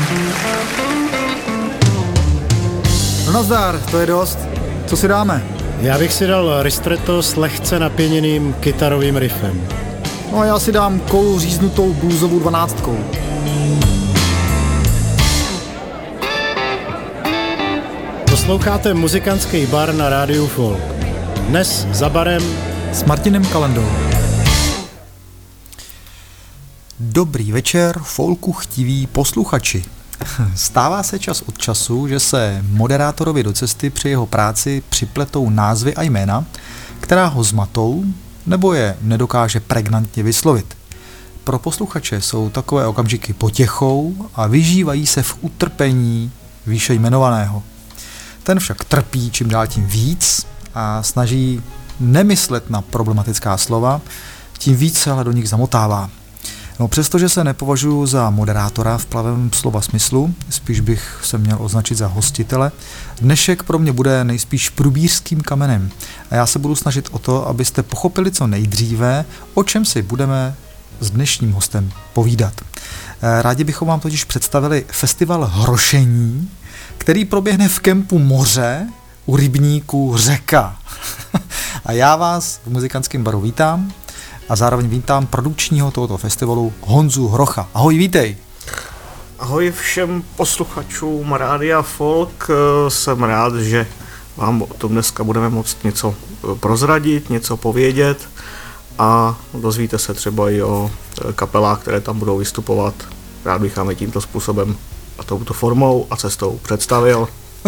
No nazdar, to je dost. Co si dáme? Já bych si dal ristretto s lehce napěněným kytarovým riffem. No a já si dám kolu říznutou bluesovou 12. Posloucháte muzikantský bar na rádiu Folk. Dnes za barem s Martinem Kalandou. Dobrý večer, folku chtiví posluchači. Stává se čas od času, že se moderátorovi do cesty při jeho práci připletou názvy a jména, která ho zmatou nebo je nedokáže pregnantně vyslovit. Pro posluchače jsou takové okamžiky potěchou a vyžívají se v utrpení výše jmenovaného. Ten však trpí čím dál tím víc a snaží nemyslet na problematická slova, tím víc se ale do nich zamotává. No, přestože se nepovažuji za moderátora v pravém slova smyslu, spíš bych se měl označit za hostitele, dnešek pro mě bude nejspíš průbířským kamenem a já se budu snažit o to, abyste pochopili co nejdříve, o čem si budeme s dnešním hostem povídat. Rádi bychom vám totiž představili festival Hrošení, který proběhne v kempu Moře u rybníku Řeka. A já vás v muzikantském baru vítám a zároveň vítám produkčního tohoto festivalu Honzu Hrocha. Ahoj, vítej. Ahoj všem posluchačům Rádia Folk, jsem rád, že vám o tom dneska budeme moct něco prozradit, něco povědět a dozvíte se třeba i o kapelách, které tam budou vystupovat. Rád bych vám tímto způsobem a touto formou a cestou představil.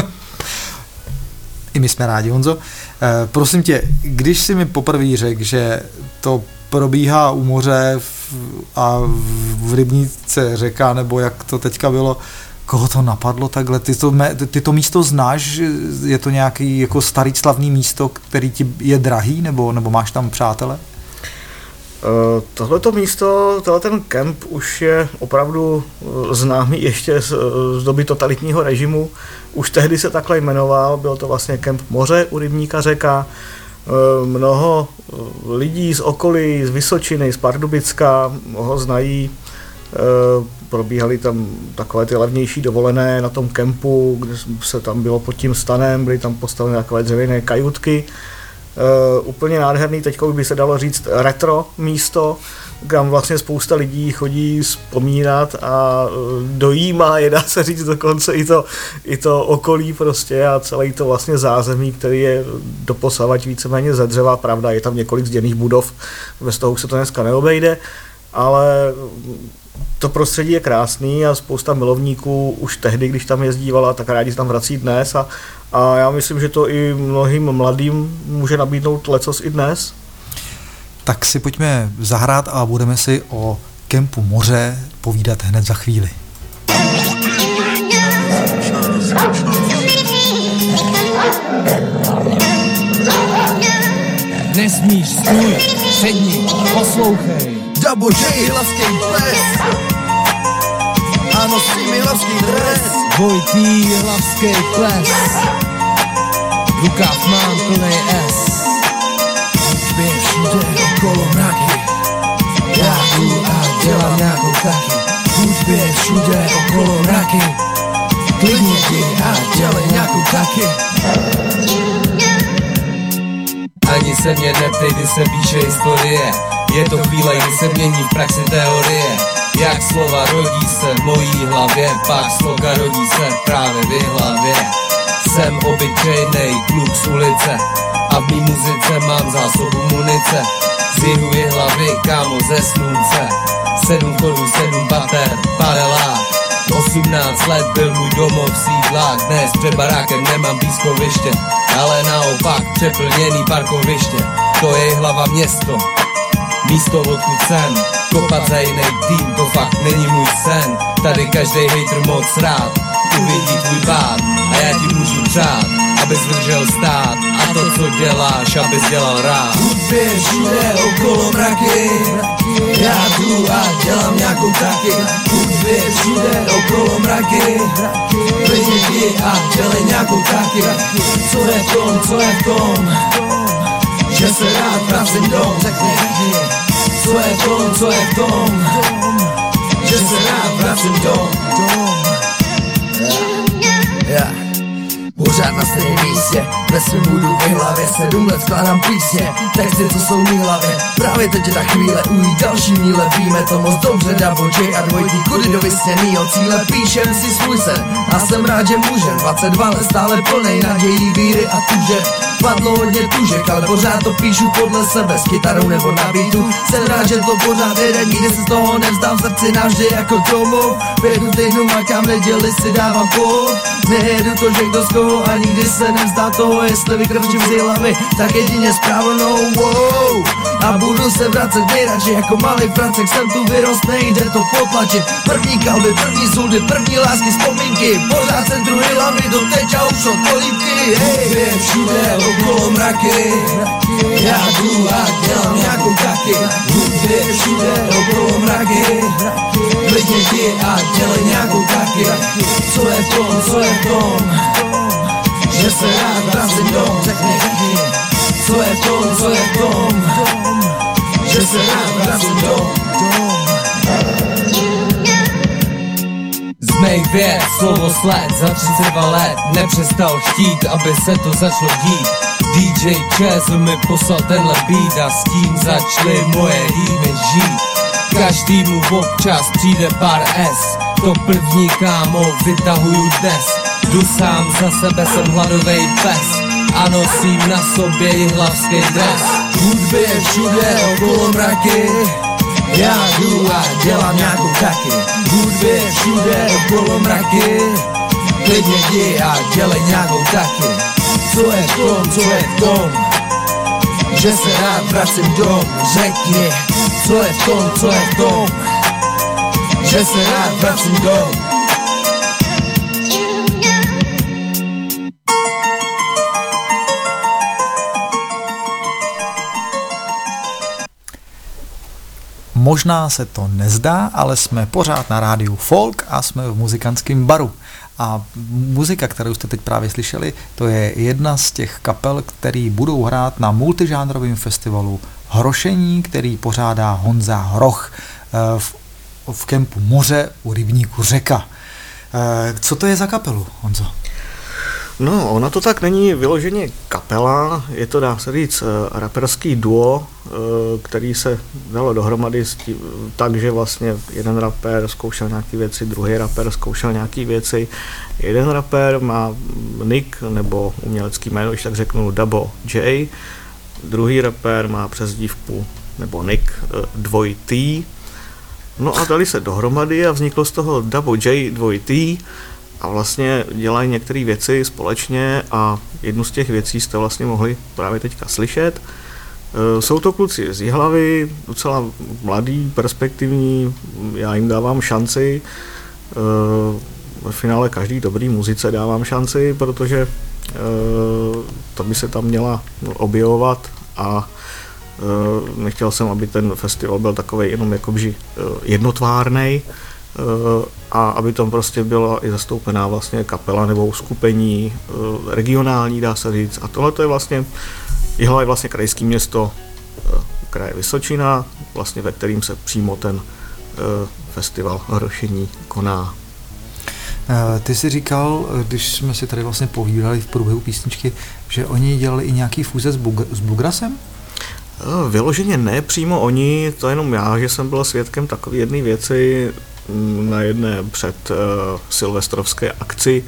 I my jsme rádi, Honzo. Prosím tě, když jsi mi poprvé řekl, že to probíhá u moře a v rybníce Řeka, nebo jak to teďka bylo, koho to napadlo takhle? Ty to místo znáš? Je to nějaký jako starý slavný místo, který ti je drahý, nebo máš tam přátele? Tohleto místo, ten kemp už je opravdu známý ještě z doby totalitního režimu. Už tehdy se takhle jmenoval, byl to vlastně kemp Moře u rybníka Řeka. Mnoho lidí z okolí, z Vysočiny, z Pardubicka ho znají. Probíhaly tam takové ty levnější dovolené na tom kempu, kde se tam bylo pod tím stanem, byly tam postaveny takové dřevěné kajutky. Úplně nádherný, teď by se dalo říct retro místo, kam vlastně spousta lidí chodí vzpomínat a dojímá je, dá se říct dokonce i to okolí prostě a celý to vlastně zázemí, který je doposavať víceméně ze dřeva, pravda, je tam několik zděných budov, bez toho už se to dneska neobejde, ale to prostředí je krásný a spousta milovníků už tehdy, když tam jezdívala, tak rádi se tam vrací dnes a já myslím, že to i mnohým mladým může nabídnout lecos i dnes. Tak si pojďme zahrát a budeme si o kempu Moře povídat hned za chvíli. Nesmíš, stůj, sedni, poslouchej. Double J, hlavský ples. Ano, s tím hlavský dres. Vojtý, hlavský ples. Rukáv mám plnej S. Běž všude okolo mraky. Já jdu a dělám nějakou taky. Buď všude okolo mraky. Klidně jdi a dělej nějakou taky. Ani se mě neptej, kdy se píše historie. Je to chvíle, kdy se mění v praxi teorie. Jak slova rodí se v mojí hlavě, pak sloka rodí se právě v hlavě. Jsem obyčejnej kluk z ulice a v mý muzice mám zásobu munice. Z jihu hlavy, kámo, ze slunce. 7 chodů, 7 pater, parelák. 18 let byl můj domov sídlák. Dnes před barákem nemám pískoviště, ale naopak přeplněný parkoviště. To je hlava město, místo odkud jsem. Kopat za jiný tým, to fakt není můj sen. Tady každej hejtr moc rád uvidí tvůj pád a já ti můžu přát, abys vydržel stát a to, co děláš, abys dělal rád. Hudbě všude okolo mraky. Já jdu a dělám nějakou taky. Hudbě všude okolo mraky. Klidně jdi a dělej nějakou taky. Co je v tom, že se rád vracím dom. Řekni, co je v tom, že se rád vracím dom. pořád na stejném místě. Ve svém budu v hlavě, 7 let skládám písně, texty, co jsou v mý hlavě. Právě teď je ta chvíle, ujít další míle, víme to moc dobře, Double J a dvojky, kudy do vysněnýho cíle. Píšem si svůj sen a jsem rád, že můžem, 22 let stále plnej nadějí, víry a tužeb. Padlo hodně tužek, ale pořád to píšu podle sebe, s kytarou nebo na beatu. Jsem rád, že to pořád jede, nikdy se z toho nevzdám, v srdci navždy jako domov. 5 týdnů makám, neděli si dávám pohod. Nejedu to, že kdo z koho a nikdy se nevzdám toho, jestli vykročím z hlavy, tak jedině správnou, wow. A budu se vracet nejradši jako malý fracek, jsem tu vyrost, nejde to potlačit. První kalby, první zuldy, první lásky, vzpomínky, pořád centru hlavy, do teď a už od polívky. Hej, všude okolo mraky, já jdu a dělám nějakou taky. Hudbě všude okolo mraky, klidně jdi a dělej nějakou taky. Co je v tom, že se rád vracím dom, řekni. Co je v tom, že se rád vracím dom. Z mých věd slovo sled za 32 let nepřestal chtít, aby se to začalo dít. DJ Chaz mi poslal tenhle beat a s tím začaly moje rýmy žít. Každýmu občas přijde pár S, to první kámo vytahuju dnes. Jdu sám za sebe, jsem hladovej pes a nosím na sobě jihlavský dres. Hudby je všude okolo mraky, já jdu a dělám nějakou taky. Hudby je všude okolo mraky, klidně jdi a dělej nějakou taky. Co je v tom, že se rád vracím dom, řekni. Co je v tom, že se rád vracím dom. Možná se to nezdá, ale jsme pořád na rádiu Folk a jsme v muzikantském baru. A muzika, kterou jste teď právě slyšeli, to je jedna z těch kapel, který budou hrát na multižánrovém festivalu Hrošení, který pořádá Honza Hroch v kempu Moře u rybníku Řeka. Co to je za kapelu, Honzo? No, ona to tak není vyloženě kapela, je to, dá se říct, raperský duo, který se dalo dohromady tak, že vlastně jeden rapper zkoušel nějaké věci, druhý rapper zkoušel nějaké věci. Jeden rapper má nick nebo umělecký jméno, když tak řeknu Double J, druhý rapper má přezdívku nebo nick 2T. No a dali se dohromady a vzniklo z toho Double J 2T. A vlastně dělají některé věci společně a jednu z těch věcí jste vlastně mohli právě teďka slyšet. Jsou to kluci z Jihlavy, docela mladý, perspektivní, já jim dávám šanci. Ve finále každý dobrý muzice dávám šanci, protože to by se tam měla objevovat a nechtěl jsem, aby ten festival byl takovej jenom jakoby jednotvárnej, a aby tam prostě byla i zastoupená vlastně kapela nebo uskupení regionální, dá se říct. A tohle to je vlastně, Jihlava je vlastně krajské město kraje Vysočina, vlastně ve kterým se přímo ten festival Hrošení koná. Ty jsi říkal, když jsme si tady vlastně povídali v průběhu písničky, že oni dělali i nějaký fúze s Bluegrassem? Vyloženě ne přímo oni, to jenom já, že jsem byl svědkem takové jedné věci na jedné před silvestrovské akci,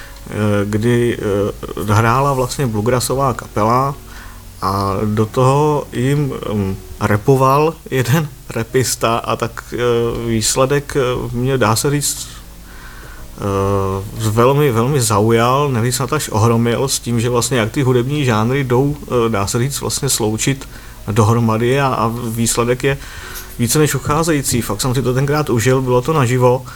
kdy hrála vlastně bluegrassová kapela a do toho jim rapoval jeden rapista a tak výsledek mě, dá se říct, velmi, velmi zaujal, nevím, snad až ohromil s tím, že vlastně jak ty hudební žánry jdou, dá se říct, vlastně sloučit dohromady a výsledek je více než ucházející. Fakt jsem si to tenkrát užil, bylo to naživo.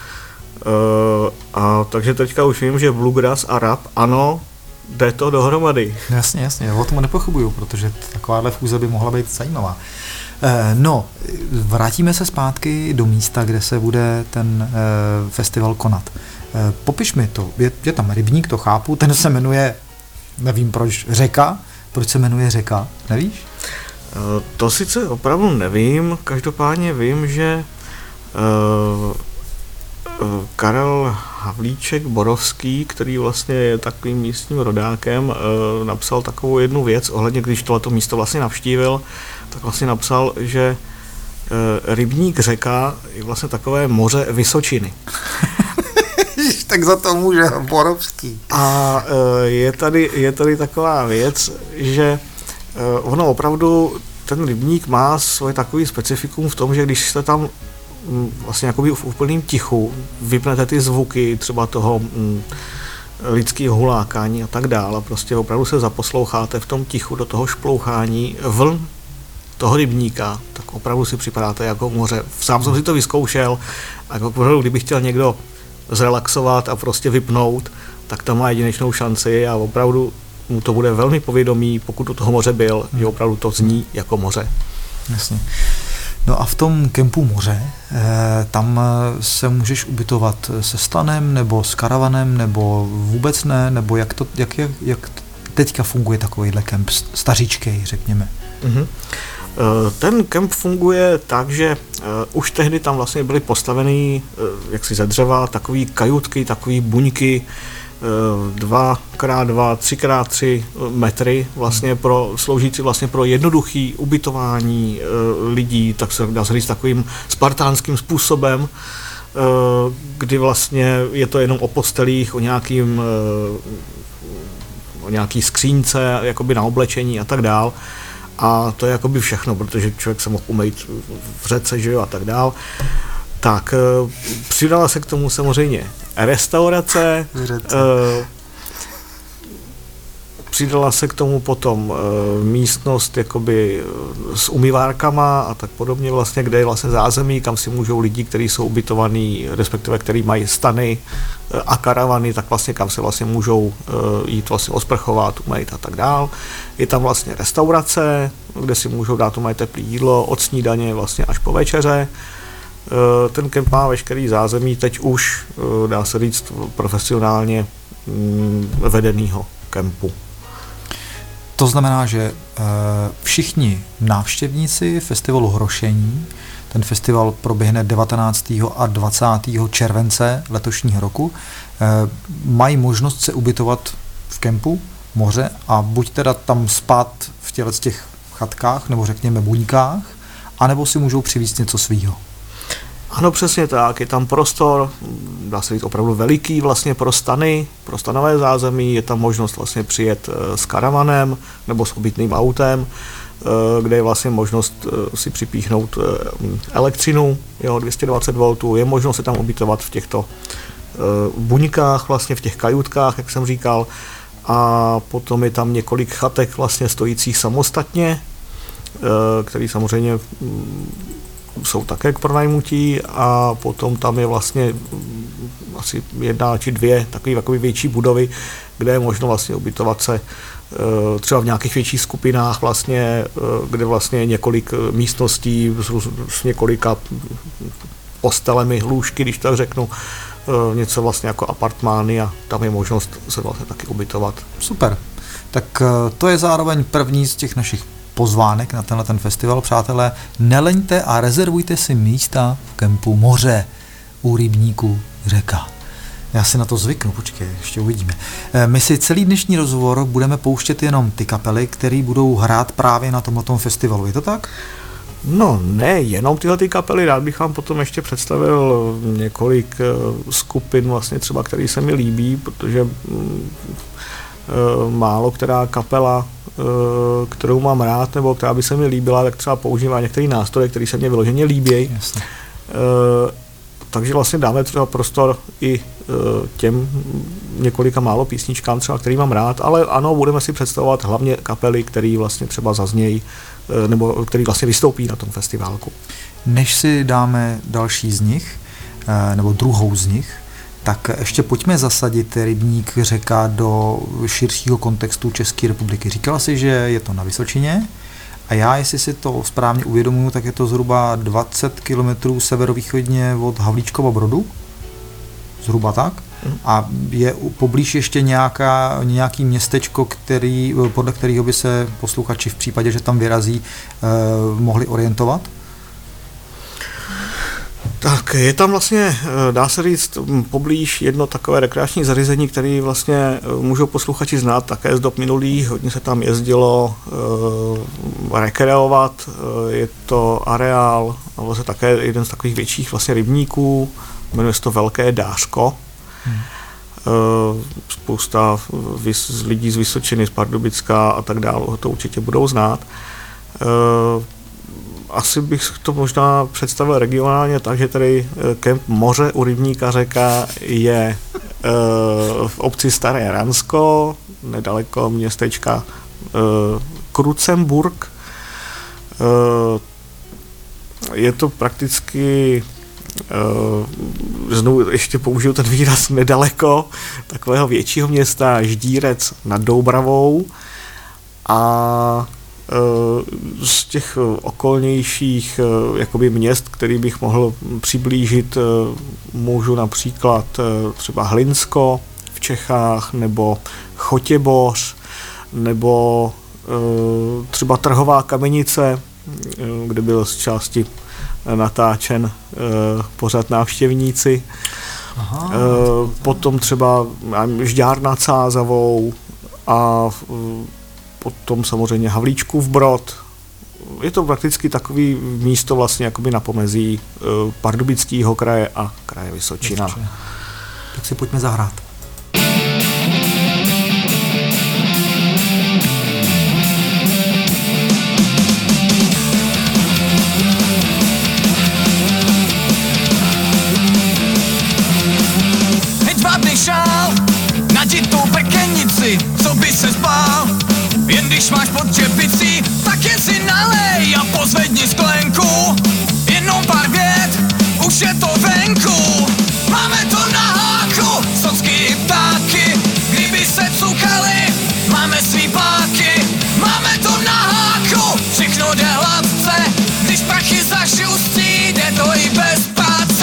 A takže teďka už vím, že bluegrass a rap, ano, jde to dohromady. Jasně, o tom nepochybuju, protože takováhle fúze by mohla být zajímavá. No, vrátíme se zpátky do místa, kde se bude ten festival konat. Popiš mi to, je tam rybník, to chápu, ten se jmenuje, nevím proč, Řeka. Proč se jmenuje Řeka, nevíš? To sice opravdu nevím, každopádně vím, že Karel Havlíček Borovský, který vlastně je takovým místním rodákem, napsal takovou jednu věc ohledně, když tohleto místo vlastně navštívil, tak vlastně napsal, že rybník řeka je vlastně takové moře Vysočiny. Tak za to může Borovský. A je tady taková věc, že ono opravdu ten rybník má svoje takový specifikum v tom, že když jste tam vlastně jakoby v úplném tichu vypnete ty zvuky třeba toho lidského hulákání a tak dále a prostě opravdu se zaposloucháte v tom tichu do toho šplouchání vln toho rybníka, tak opravdu si připadáte jako moře. Sám jsem si to vyzkoušel a jako kdyby chtěl někdo zrelaxovat a prostě vypnout, tak tam má jedinečnou šanci a opravdu mu to bude velmi povědomí, pokud u toho moře byl, že opravdu to zní jako moře. Jasně. No a v tom kempu Moře, tam se můžeš ubytovat se stanem, nebo s karavanem, nebo vůbec ne, nebo jak teďka funguje takovýhle kemp, staříčkej, řekněme. Mm-hmm. Ten kemp funguje tak, že už tehdy tam vlastně byly postavený jaksi ze dřeva takový kajutky, takový buňky 2x2, 3x3 metry vlastně sloužící vlastně pro jednoduchý ubytování lidí, tak se dá říct takovým spartánským způsobem, kdy vlastně je to jenom o postelích, o nějaký skřínce, jakoby na oblečení a tak dál. A to je jakoby všechno, protože člověk se mohl umýt v řece, že jo, a tak dál. Tak přidala se k tomu samozřejmě restaurace, přidala se k tomu potom místnost jakoby s umyvárkama a tak podobně vlastně, kde je vlastně zázemí, kam si můžou lidi, kteří jsou ubytovaní, respektive kteří mají stany a karavany, tak vlastně kam se vlastně můžou jít vlastně osprchovat, umýt a tak dál. Je tam vlastně restaurace, kde si můžou dát teplé jídlo od snídaně vlastně až po večeře. Ten kemp má veškerý zázemí, teď už dá se říct profesionálně vedenýho kempu. To znamená, že všichni návštěvníci festivalu Hrošení, ten festival proběhne 19. a 20. července letošního roku, mají možnost se ubytovat v kempu Moře a buď teda tam spát v těch chatkách, nebo řekněme buňkách, anebo si můžou přivést něco svýho. Ano, přesně tak, je tam prostor, dá se říct opravdu veliký vlastně pro stany, pro stanové zázemí, je tam možnost vlastně přijet s karavanem nebo s obytným autem, kde je vlastně možnost si připíchnout elektřinu, 220 V, je možnost se tam ubytovat v těchto buňkách, vlastně v těch kajutkách, jak jsem říkal, a potom je tam několik chatek vlastně stojících samostatně, který samozřejmě jsou také k pronajmutí a potom tam je vlastně asi 1 či 2 takové větší budovy, kde je možno vlastně ubytovat se třeba v nějakých větších skupinách vlastně, kde vlastně je několik místností s několika postelemi, lůžky, když tak řeknu, něco vlastně jako apartmány a tam je možnost se vlastně taky ubytovat. Super. Tak to je zároveň první z těch našich pozvánek na tenhle festival. Přátelé, neleňte a rezervujte si místa v kempu Moře u rybníku řeka. Já si na to zvyknu, počkej, ještě uvidíme. My si celý dnešní rozhovor budeme pouštět jenom ty kapely, které budou hrát právě na tomto festivalu, je to tak? No ne, jenom tyhle ty kapely, rád bych vám potom ještě představil několik skupin vlastně třeba, které se mi líbí, protože málo která kapela, kterou mám rád, nebo která by se mi líbila, tak třeba používá některé nástroje, které se mě vyloženě líbí. Takže vlastně dáme třeba prostor i těm několika málo písničkám, třeba, který mám rád, ale ano, budeme si představovat hlavně kapely, které vlastně třeba zaznějí, nebo který vlastně vystoupí na tom festiválku. Než si dáme další z nich, nebo druhou z nich, tak ještě pojďme zasadit rybník řeka do širšího kontextu České republiky. Říkala si, že je to na Vysočině a já, jestli si to správně uvědomuji, tak je to zhruba 20 km severovýchodně od Havlíčkova Brodu. Zhruba tak. A je poblíž ještě nějaký městečko, podle kterého by se posluchači v případě, že tam vyrazí, mohli orientovat? Tak je tam vlastně, dá se říct, poblíž jedno takové rekreační zařízení, které vlastně můžou posluchači znát také z dob minulých. Hodně se tam jezdilo rekreovat. Je to areál, a vlastně také jeden z takových větších vlastně rybníků. Jmenuje se to Velké Dářko. Spousta lidí z Vysočiny, z Pardubicka a tak dále to určitě budou znát. Asi bych to možná představil regionálně tak, že tady kemp Moře u rybníka Řeka je v obci Staré Ransko, nedaleko městečka Krucemburk. Je to prakticky, znovu ještě použiju ten výraz, nedaleko takového většího města Ždírec nad Doubravou, a z těch okolnějších jakoby měst, který bych mohl přiblížit, můžu například třeba Hlinsko v Čechách, nebo Chotěboř, nebo třeba Trhová Kamenice, kde byl z části natáčen pořad Návštěvníci. Aha, potom třeba Žďár nad Sázavou a potom samozřejmě Havlíčkův Brod. Je to prakticky takový místo vlastně jakoby na pomezí Pardubického kraje a kraje Vysočina. Tak si pojďme zahrát. Hedvábný šál, naditou pekenici, co by se zbál. Jen když máš pod čepicí, tak jen si nalej a pozvedni sklenku. Jenom pár vět, už je to venku. Máme to na háku, socky i ptáky. Kdyby se cukali, máme svý páky. Máme to na háku, všechno jde hladce. Když prachy zašustí, jde to i bez práce.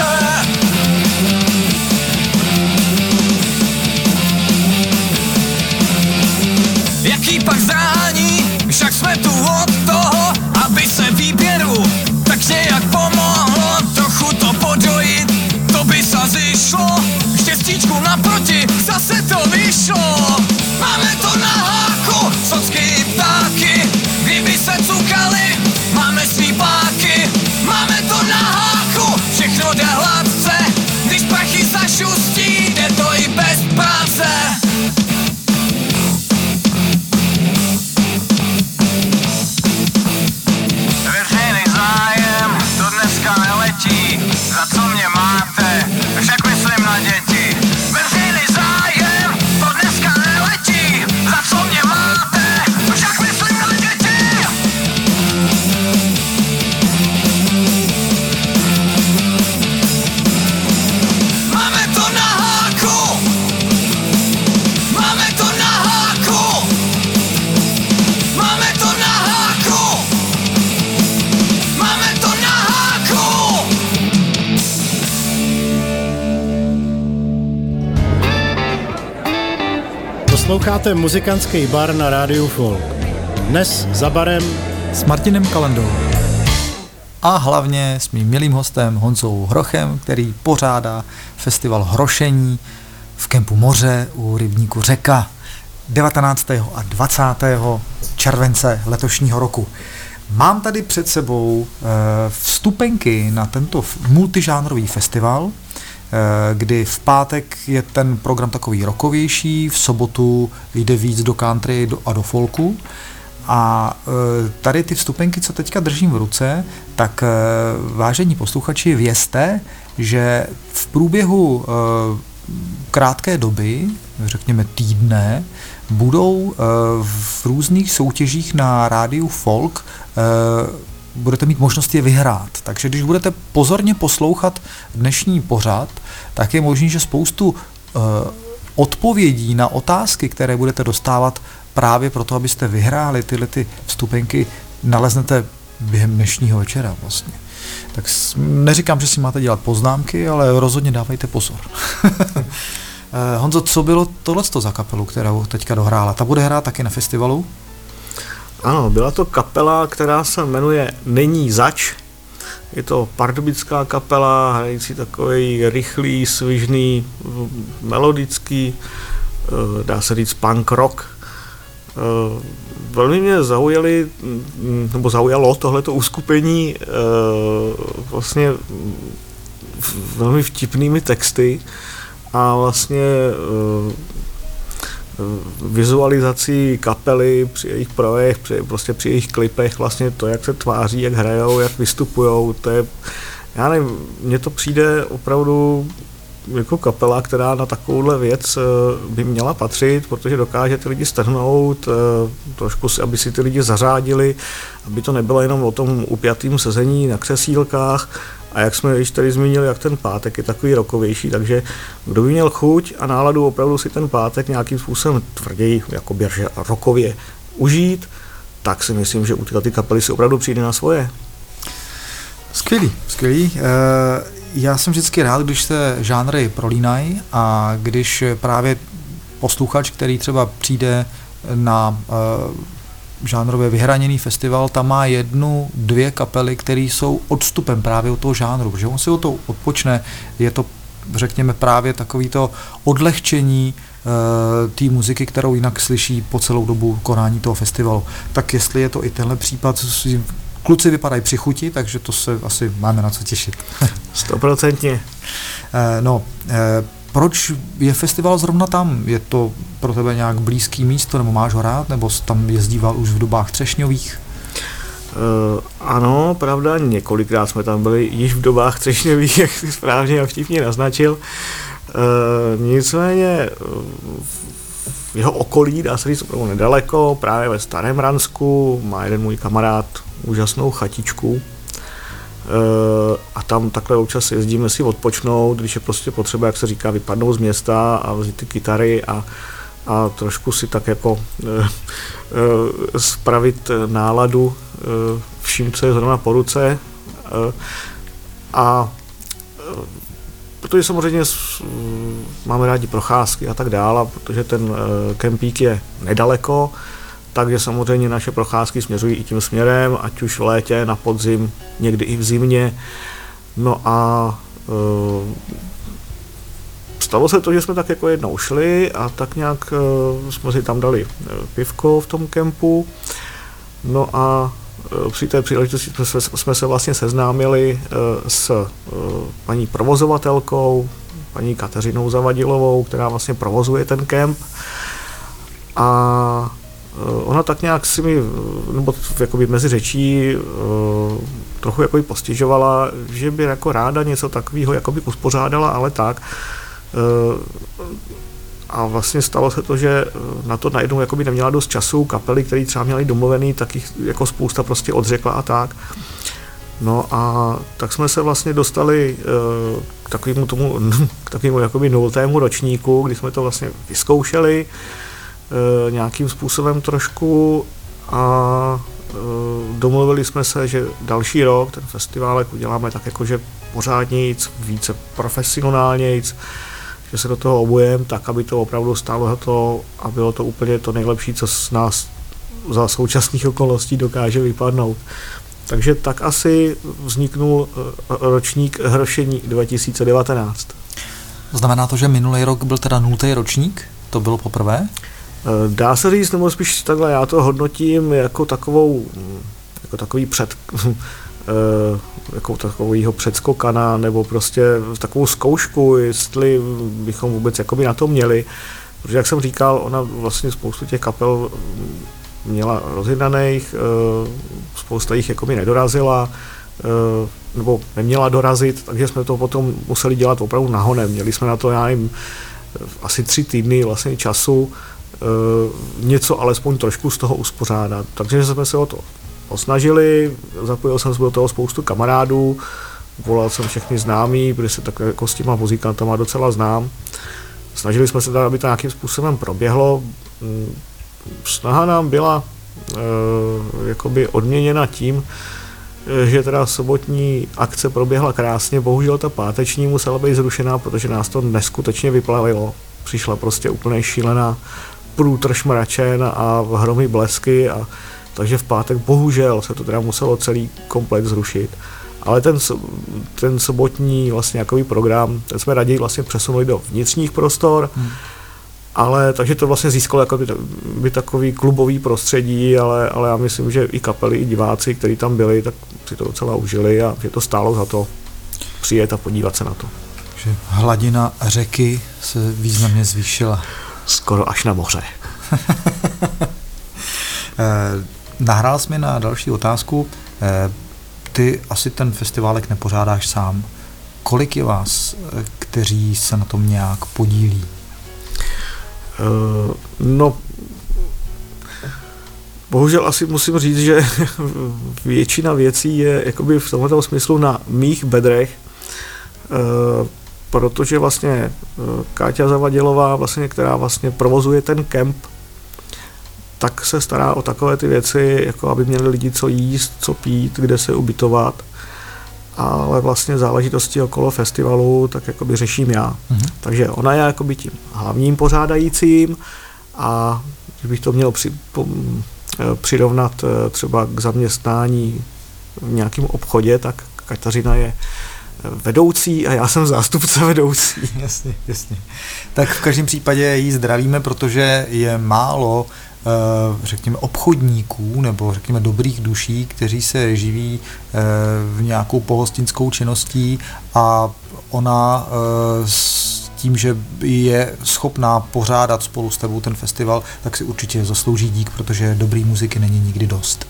Jaký pak zrání, však jsme tu od toho, aby se výběru tak nějak pomohlo. Trochu to podojit, to by se zišlo. Štěstíčku naproti, zase to vyšlo. Máme to na háku, socky i ptáky. Kdyby se cukali, máme svý páky. Máme to na háku, všechno jde hladce. Když prachy zašustí, jde to i bez práce. Za co mě máte, však myslím na děti. Veřejný zájem, to dneska neletí. Za co mě máte, však myslím na děti. Máme to na háku. Máme to na háku. Máme to na háku. Máme to na háku. Posloucháte muzikantský bar na Rádiu Folk. Dnes za barem s Martinem Kalandou. A hlavně s mým milým hostem Honzou Hrochem, který pořádá festival Hrošení v kempu Moře u rybníku Řeka 19. a 20. července letošního roku. Mám tady před sebou vstupenky na tento multižánrový festival, kdy v pátek je ten program takový rockovější, v sobotu jde víc do country a do folku. A tady ty vstupenky, co teďka držím v ruce, tak vážení posluchači, vězte, že v průběhu krátké doby, řekněme týdne, budou v různých soutěžích na rádiu Folk, budete mít možnost je vyhrát. Takže když budete pozorně poslouchat dnešní pořad, tak je možný, že spoustu odpovědí na otázky, které budete dostávat právě proto, abyste vyhráli tyhle ty vstupenky, naleznete během dnešního večera vlastně. Tak neříkám, že si máte dělat poznámky, ale rozhodně dávejte pozor. Honzo, co bylo tohleto za kapelu, kterou teďka dohrála? Ta bude hrát taky na festivalu? Ano, byla to kapela, která se jmenuje Není zač. Je to pardubická kapela, hrající takový rychlý, svižný, melodický, dá se říct punk rock. Velmi mě zaujalo tohleto uskupení vlastně velmi vtipnými texty a vlastně vizualizací kapely při jejich projevech, při jejich klipech, vlastně to, jak se tváří, jak hrajou, jak vystupujou, to je, já nevím, mně to přijde opravdu jako kapela, která na takovouhle věc by měla patřit, protože dokáže ty lidi strhnout, trošku si, aby si ty lidi zařádili, aby to nebylo jenom o tom upjatým sezení na křesílkách. A jak jsme již tady zmínili, jak ten pátek je takový rokovější, takže kdo by měl chuť a náladu opravdu si ten pátek nějakým způsobem tvrději, jakoby rokově užít, tak si myslím, že u ty kapely si opravdu přijde na svoje. Skvělý. Já jsem vždycky rád, když se žánry prolínají a když právě posluchač, který třeba přijde na žánrově vyhraněný festival, tam má 1-2 kapely, které jsou odstupem právě od toho žánru, protože on si o to odpočne, je to, řekněme, právě takovýto odlehčení té muziky, kterou jinak slyší po celou dobu konání toho festivalu. Tak jestli je to i tenhle případ, kluci vypadají při chuti, takže to se asi máme na co těšit. 100%. Proč je festival zrovna tam? Je to pro tebe nějak blízký místo, nebo máš ho rád, nebo jsi tam jezdíval už v dobách třešňových? Ano, pravda, několikrát jsme tam byli již v dobách třešňových, jak jsi správně a vtipně naznačil. Nicméně v jeho okolí, dá se říct opravdu nedaleko, právě ve Starém Ransku, má jeden můj kamarád úžasnou chatičku. A tam takhle občas jezdíme si odpočnout, když je prostě potřeba, jak se říká, vypadnout z města a vzít ty kytary a trošku si tak jako spravit náladu vším, co je zrovna po ruce. A protože samozřejmě máme rádi procházky a tak dále, protože ten kempík je nedaleko, takže samozřejmě naše procházky směřují i tím směrem, ať už v létě, na podzim, někdy i v zimě. No a stalo se to, že jsme tak jako jednou šli a tak nějak jsme si tam dali pivko v tom kempu. No a při té příležitosti jsme se vlastně seznámili s paní provozovatelkou, paní Kateřinou Zavadilovou, která vlastně provozuje ten kemp. A ona tak nějak si mi, nebo jakoby mezi řečí, trochu jakoby postěžovala, že by jako ráda něco takového jakoby uspořádala, ale tak. A vlastně stalo se to, že na to najednou jakoby neměla dost času, kapely, které třeba měly domluvený, tak jich jako spousta prostě odřekla a tak. No a tak jsme se vlastně dostali k takovému jakoby 0. ročníku, kdy jsme to vlastně vyzkoušeli nějakým způsobem trošku a domluvili jsme se, že další rok ten festiválek uděláme tak jakože pořádnějc, více profesionálnějc, že se do toho obujeme tak, aby to opravdu stálo za to a bylo to úplně to nejlepší, co z nás za současných okolností dokáže vypadnout. Takže tak asi vzniknul ročník Hrošení 2019. Znamená to, že minulý rok byl teda 0. ročník? To bylo poprvé? Dá se říct, nebo spíš takhle, já to hodnotím jako takovýho předskokana, nebo prostě takovou zkoušku, jestli bychom vůbec jakoby na to měli. Protože jak jsem říkal, ona vlastně spoustu těch kapel měla rozjednaných, spousta jich jakoby nedorazila, nebo neměla dorazit, takže jsme to potom museli dělat opravdu nahonem. Měli jsme na to, já nevím, asi 3 týdny vlastně času, něco alespoň trošku z toho uspořádat. Takže jsme se o to osnažili, zapojil jsem se do toho spoustu kamarádů, volal jsem všechny známí, protože se tak jako s těma muzikantama docela znám. Snažili jsme se, aby to nějakým způsobem proběhlo. Snaha nám byla jakoby odměněna tím, že teda sobotní akce proběhla krásně, bohužel ta páteční musela být zrušená, protože nás to neskutečně vyplavilo. Přišla prostě úplně šílená průtrž mračen a hromy blesky, a takže v pátek bohužel se to teda muselo celý komplet zrušit. ale ten sobotní vlastně jakový program, ten jsme raději vlastně přesunuli do vnitřních prostor, ale takže to vlastně získalo jako by takový klubový prostředí, ale já myslím, že i kapely, i diváci, kteří tam byli, tak si to docela užili a že to stálo za to přijet a podívat se na to. Že hladina řeky se významně zvýšila. Skoro až na moře. Nahrál jsi mi na další otázku. Ty asi ten festiválek nepořádáš sám. Kolik je vás, kteří se na tom nějak podílí? No, bohužel asi musím říct, že většina věcí je jakoby v tomto smyslu na mých bedrech, protože vlastně Káťa Zavadilová, vlastně, která vlastně provozuje ten kemp, tak se stará o takové ty věci, jako aby měli lidi co jíst, co pít, kde se ubytovat, ale vlastně záležitosti okolo festivalu tak jakoby řeším já. Takže ona je jakoby tím hlavním pořádajícím a kdybych to měl přirovnat třeba k zaměstnání v nějakém obchodě, tak Kateřina je vedoucí a já jsem zástupce vedoucí. Jasně. Tak v každém případě jí zdravíme, protože je málo řekněme obchodníků nebo řekněme dobrých duší, kteří se živí v nějakou pohostinskou činností a ona s tím, že je schopná pořádat spolu s tebou ten festival, tak si určitě zaslouží dík, protože dobrý muziky není nikdy dost.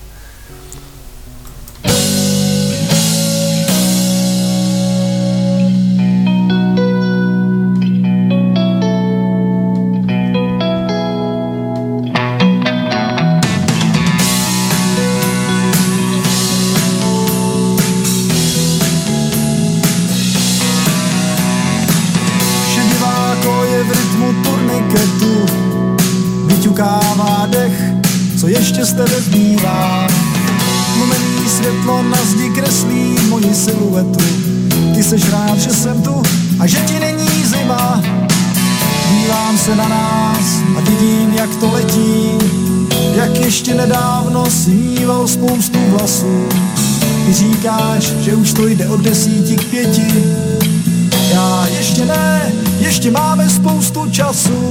Vyťukává dech, co ještě z tebe zbývá. Momenní světlo na zdi kreslí moji siluetu. Ty seš rád, že jsem tu a že ti není zima. Dívám se na nás a vidím, jak to letí. Jak ještě nedávno si míval spoustu vlasů. Ty říkáš, že už to jde od 10 k 5. Já ještě ne, ještě máme spoustu času.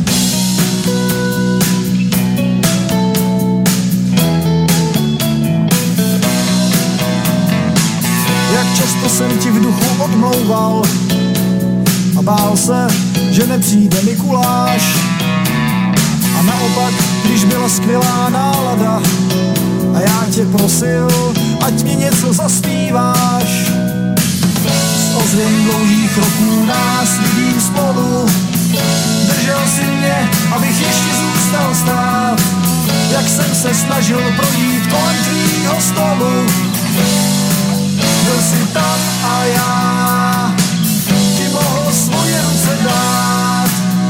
Jak často jsem ti v duchu odmlouval a bál se, že nepřijde Mikuláš. A naopak, když byla skvělá nálada a já tě prosil, ať mi něco zaspíváš. S ozvěn dlouhých roků nás vidím spolu. Držel si mě, abych ještě zůstal stát. Jak jsem se snažil projít kolem tvýho stolu. Byl jsi tam a já ti mohl svoje ruce dát.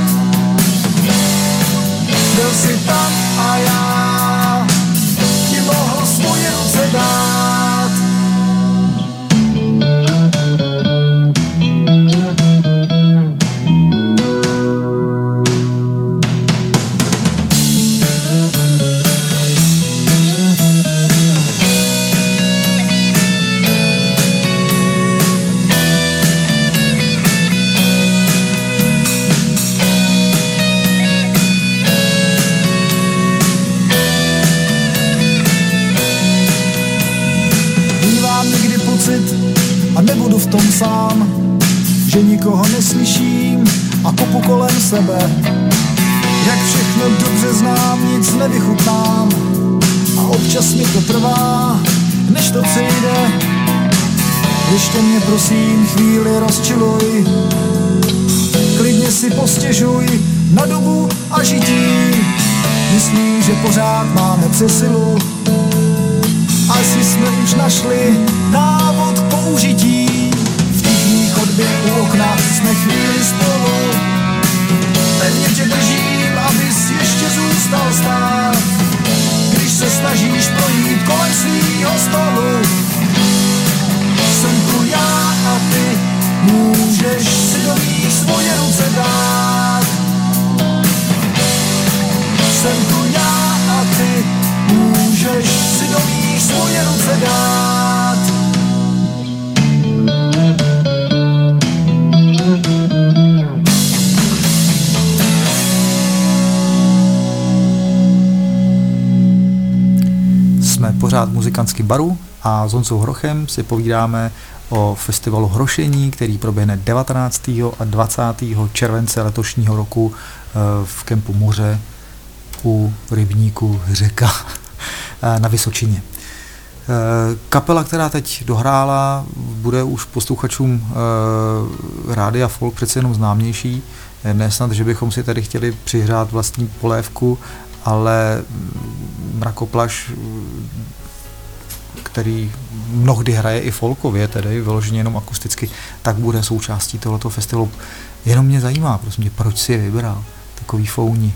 Byl jsi tam a já ti mohl svoje ruce dát. A nebudu v tom sám, že nikoho neslyším a kopu kolem sebe. Jak všechno dobře znám, nic nevychutnám a občas mi to trvá, než to přijde. Ještě mě prosím chvíli rozčiluj, klidně si postěžuj na dobu a žití. Myslím, že pořád máme přesilu, asi jsme už našli návod k použití. V tichý chodbě u okna jsme chvíli spolu. Pevně tě držím, abys ještě zůstal stát. Když se snažíš projít kolem svýho stolu. Jsem tu já a ty, můžeš si do mých svoje ruce dát. Jsem tu já a ty, můžeš si do mých svoje ruce dát. pořád v muzikantském baru a s Honzou Hrochem si povídáme o festivalu Hrošení, který proběhne 19. a 20. července letošního roku v kempu Moře u rybníku Řeka na Vysočině. Kapela, která teď dohrála, bude už posluchačům Rádia Folk přece jenom známější. Ne snad, že bychom si tady chtěli přihřát vlastní polévku, ale Mrakoplaš, který mnohdy hraje i folkově, tedy vyloženě jenom akusticky, tak bude součástí tohoto festivalu. Jenom mě zajímá, prosím tě, proč si je vybral takový founi?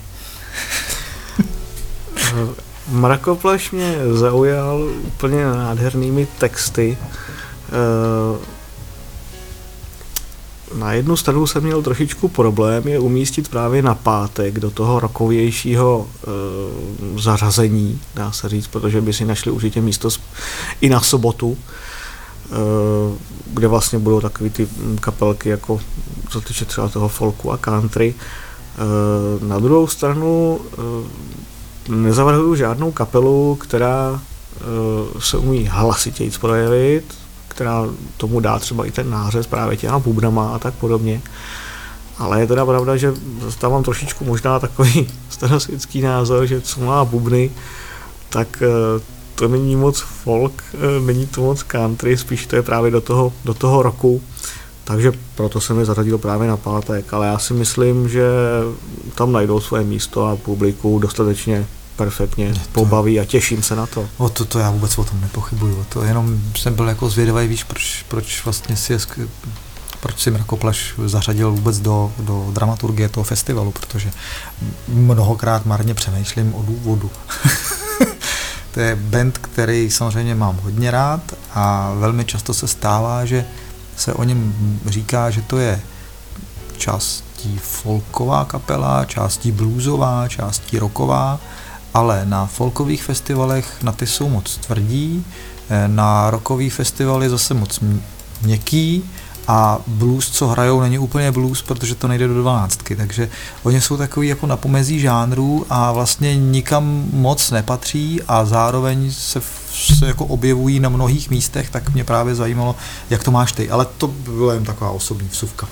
Mrakoplaš mě zaujal úplně nádhernými texty. Na jednu stranu jsem měl trošičku problém je umístit právě na pátek do toho rokovějšího zařazení, dá se říct, protože by si našli určitě místo i na sobotu, kde vlastně budou takový ty kapelky, jako co týče třeba toho folku a country. Na druhou stranu nezavrhuju žádnou kapelu, která se umí hlasitějc projevit, která tomu dá třeba i ten nářez právě těma bubnama a tak podobně. Ale je teda pravda, že tam mám trošičku možná takový starosvětský názor, že co má bubny, tak to není moc folk, není to moc country, spíš to je právě do toho roku. Takže proto jsem je zařadil právě na pátek, ale já si myslím, že tam najdou svoje místo a publiku dostatečně perfektně pobaví a těším se na to. To já vůbec o tom nepochybuju. To jenom jsem byl jako zvědavý, víš, proč vlastně proč si Mrakoplaš zařadil vůbec do dramaturgie toho festivalu, protože mnohokrát marně přemýšlím o důvodu. To je band, který samozřejmě mám hodně rád a velmi často se stává, že se o něm říká, že to je částí folková kapela, částí bluesová, částí rocková, ale na folkových festivalech na ty jsou moc tvrdí, na rockový festivaly zase moc měkký a blues, co hrajou, není úplně blues, protože to nejde do 12, takže oni jsou takový jako na pomezí žánrů a vlastně nikam moc nepatří a zároveň se jako objevují na mnohých místech, tak mě právě zajímalo, jak to máš ty, ale to byla jen taková osobní vsuvka.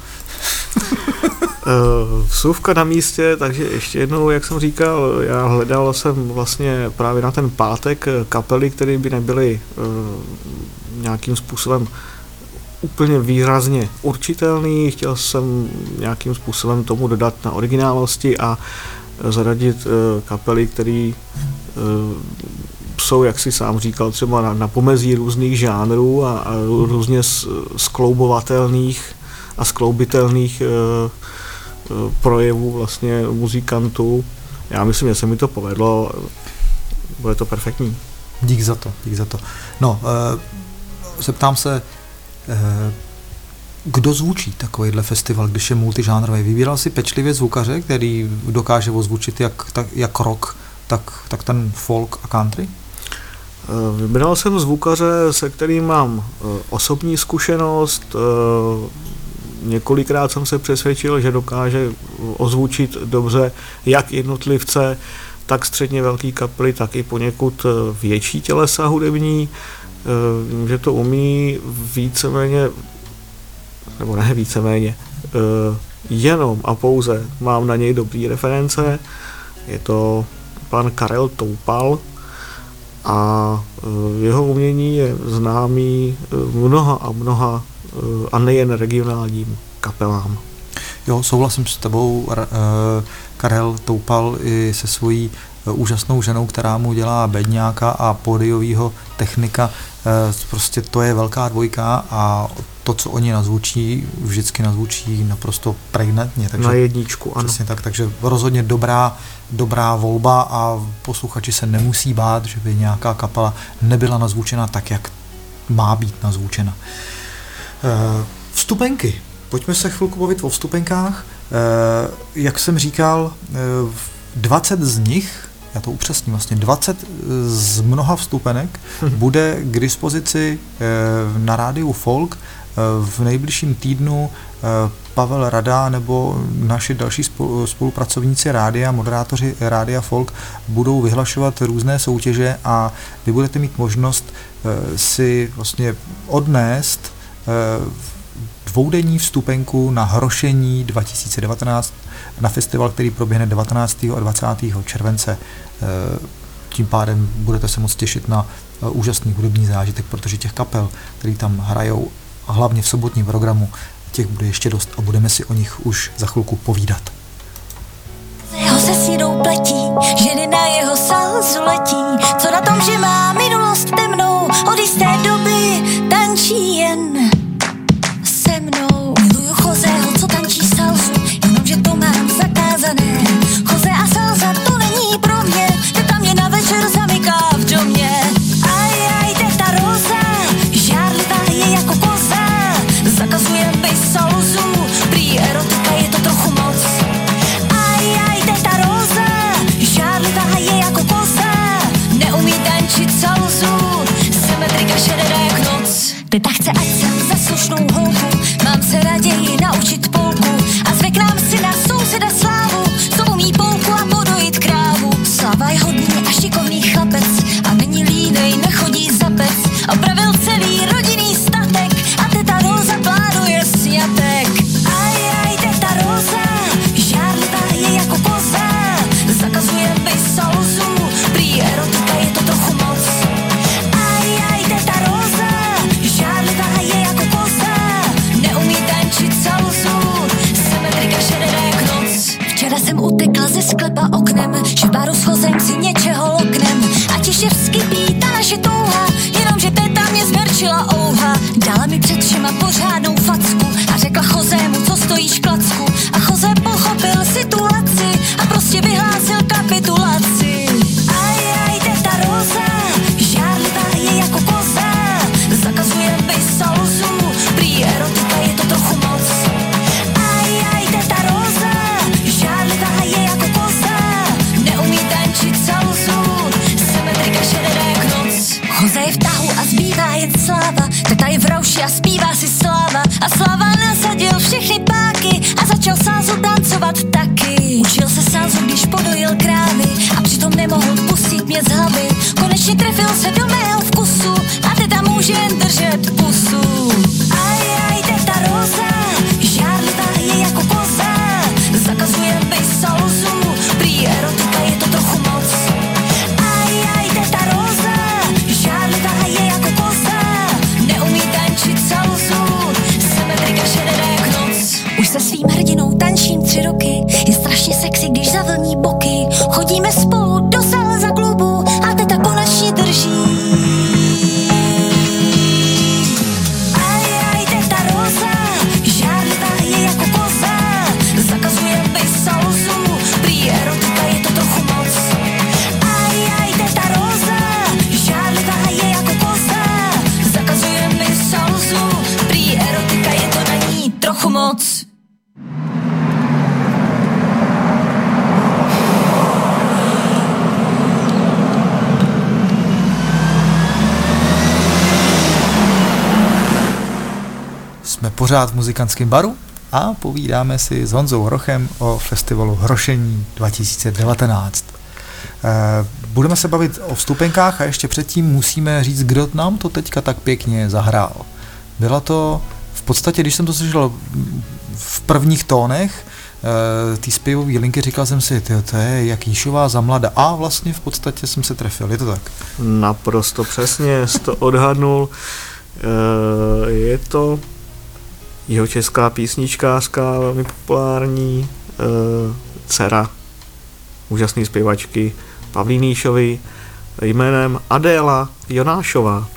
Vsuvka na místě, takže ještě jednou, jak jsem říkal, já hledal jsem vlastně právě na ten pátek kapely, které by nebyly nějakým způsobem úplně výrazně určitelný, chtěl jsem nějakým způsobem tomu dodat na originálnosti a zaradit kapely, které jsou, jak si sám říkal, třeba na pomezí různých žánrů a různě skloubovatelných a skloubitelných projevů vlastně muzikantů. Já myslím, že se mi to povedlo, bude to perfektní. Dík za to. No, zeptám se, kdo zvučí takovýhle festival, když je multižánrový? Vybíral si pečlivě zvukaře, který dokáže ozvučit jak rock, tak ten folk a country? Vybral jsem zvukaře, se kterým mám osobní zkušenost. Několikrát jsem se přesvědčil, že dokáže ozvučit dobře jak jednotlivce, tak středně velký kapely, tak i poněkud větší tělesa hudební. Že to umí víceméně, nebo ne víceméně, jenom a pouze mám na něj dobrý reference. Je to pan Karel Toupal a jeho umění je známý mnoha a nejen regionálním kapelám. Jo, souhlasím s tebou, Karel Toupal i se svojí úžasnou ženou, která mu dělá bedňáka a pódiovýho technika, prostě to je velká dvojka a to, co oni nazvučí, vždycky nazvučí naprosto pregnantně. Takže, na jedničku, ano. Přesně tak, takže rozhodně dobrá volba a posluchači se nemusí bát, že by nějaká kapela nebyla nazvučena tak, jak má být nazvučena. Vstupenky. Pojďme se chvilku bavit o vstupenkách. Jak jsem říkal, 20 z nich, já to upřesním vlastně, 20 z mnoha vstupenek bude k dispozici na rádiu Folk v nejbližším týdnu Pavel Rada nebo naši další spolupracovníci rádia, moderátoři Rádia Folk budou vyhlašovat různé soutěže a vy budete mít možnost si vlastně odnést dvoudenní vstupenku na Hrošení 2019 na festival, který proběhne 19. a 20. července. Tím pádem budete se moct těšit na úžasný hudební zážitek, protože těch kapel, který tam hrajou, a hlavně v sobotním programu, těch bude ještě dost a budeme si o nich už za chvilku povídat. Jeho se sírou pletí, ženy na jeho salzu letí, co na tom, že má minulost temnou, od jisté doby tančí jen se mnou. Miluju Joseho, co tančí salzu, jenomže to mám zakázané. Jose a salsa to není pro mě, teta mě na večer zamyká v domě. Aj, teta Rosa, žárlivá je jako koza, zakazuje mi salzu, prý erotika je to trochu moc. Aj, teta Rosa, žárlivá je jako koza, neumí tančit salzu, symetrika šedá jak noc. Teta chce, ať jsem za slušnou holku, mám se raději naučit polku a zvyknám si na souseda Slávu, co umí polku a podojit krávu. Slava je hodný a šikovný chlapec a není línej, nechodí za pec. Opravil celý rodinný statek a teta Rosa plánuje sňatek. Aj, teta Rosa, žárlivá je jako koza, zakazuje mi salzu, prý erotika je to trochu moc. Aj, teta Rosa, žárlivá je jako koza, neumí tančit salzu, symetrika šedá jak noc. Včera jsem utekla ze sklepa oknem, že v baru s Josem si něčeho loknem a tiše vzkypí ta naše touha, jenomže teta mě zmerčila ouha. Dala mi před všema pořádnou facku a řekla Josému, co stojíš v klacku, a José pochopil situaci a prostě vyhlásil kapitulaci. Aj, teta Rosa, žárlivá je jako koza, zakazuje mi salzu, prý erotika je to trochu moc. Aj, teta Rosa, žárlivá je jako koza, neumí tančit salzu, symetrika šedá jak noc. Jose je v tahu a zbývá jen Sláva, teta je v rouši a zpívá si Sláva, a Sláva nasadil všechny páky a začal salzu tancovat taky. Učil se salzu, když podojil krávy a přitom nemohl pustit mě z hlavy. Konečně trefil se do mého vkusu a teta může jen držet pusu. Aj, teta Rosa, žárlivá je jako koza, zakazuje mi salzu, prý erotika je to trochu moc. Aj, teta Rosa, žárlivá je jako koza, neumí tančit salzu, symetrika šedá jak noc. Už se svým hrdinou tančím 3 roky, je strašně sexy, když zavlní boky. Chodíme spolu do salsa klubu a teta konečně drží. Aj, teta Rosa, žárlivá je jako koza, zakazuje mi salzu, prý erotika je to trochu moc. Aj, teta Rosa, žárlivá je jako koza, zakazuje mi salzu, prý erotika je to na ní trochu moc. Jsme pořád v muzikantském baru a povídáme si s Honzou Hrochem o festivalu Hrošení 2019. Budeme se bavit o vstupenkách a ještě předtím musíme říct, kdo nám to teďka tak pěkně zahrál. Byla to v podstatě, když jsem to slyšel v prvních tónech ty zpěvové linky, říkal jsem si, to je jak Jíšová za mlada, a vlastně v podstatě jsem se trefil, je to tak? Naprosto přesně, jsi to odhadnul. Je to jihočeská písničkářka, velmi populární, dcera úžasné zpěvačky Pavlíny Jíšovy jménem Adéla Jonášová.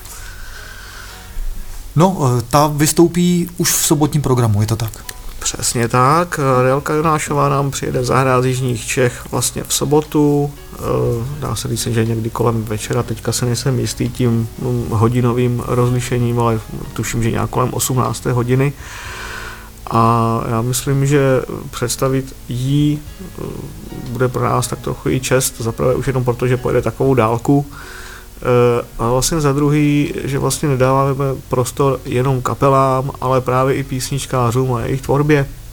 No, ta vystoupí už v sobotním programu, je to tak? Přesně tak, Adélka Jonášová nám přijede zahrát z jižních Čech vlastně v sobotu, dá se říct, že někdy kolem večera, teďka se nejsem jistý tím hodinovým rozlišením, ale tuším, že nějak kolem 18. hodiny. A já myslím, že představit jí bude pro nás tak trochu i čest, zaprvé už jenom proto, že pojede takovou dálku, a vlastně za druhý, že vlastně nedáváme prostor jenom kapelám, ale právě i písničkářům a jejich tvorbě.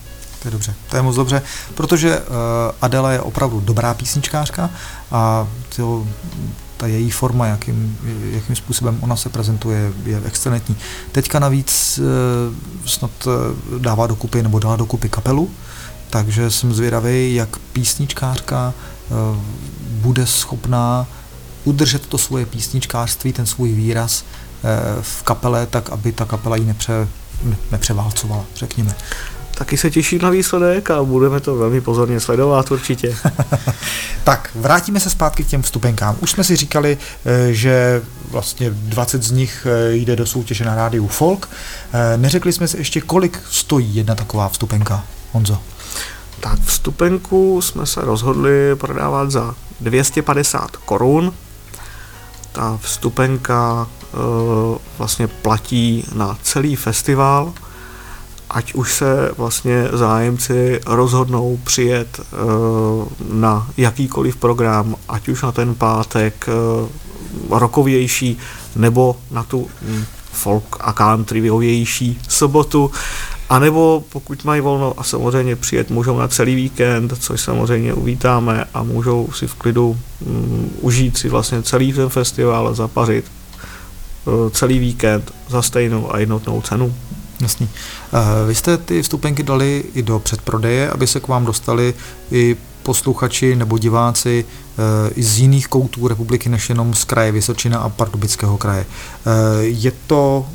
To je dobře, to je moc dobře, protože Adele je opravdu dobrá písničkářka a ta její forma, jakým způsobem ona se prezentuje, je excelentní. Teďka navíc snad dala dokupy kapelu, takže jsem zvědavý, jak písničkářka bude schopná udržet to svoje písničkářství, ten svůj výraz v kapele, tak aby ta kapela ji nepřeválcovala, řekněme. Taky se těším na výsledek a budeme to velmi pozorně sledovat určitě. Tak, vrátíme se zpátky k těm vstupenkám. Už jsme si říkali, že vlastně 20 z nich jde do soutěže na rádiu Folk. Neřekli jsme si ještě, kolik stojí jedna taková vstupenka, Honzo? Tak vstupenku jsme se rozhodli prodávat za 250 korun. Ta vstupenka vlastně platí na celý festival, ať už se vlastně zájemci rozhodnou přijet na jakýkoliv program, ať už na ten pátek rokovější, nebo na tu folk a countryvější sobotu, anebo pokud mají volno a samozřejmě přijet můžou na celý víkend, což samozřejmě uvítáme a můžou si v klidu užít si vlastně celý ten festival, zapařit celý víkend za stejnou a jednotnou cenu. Jasný. Vy jste ty vstupenky dali i do předprodeje, aby se k vám dostali i posluchači nebo diváci i z jiných koutů republiky, než jenom z kraje Vysočina a Pardubického kraje. Je to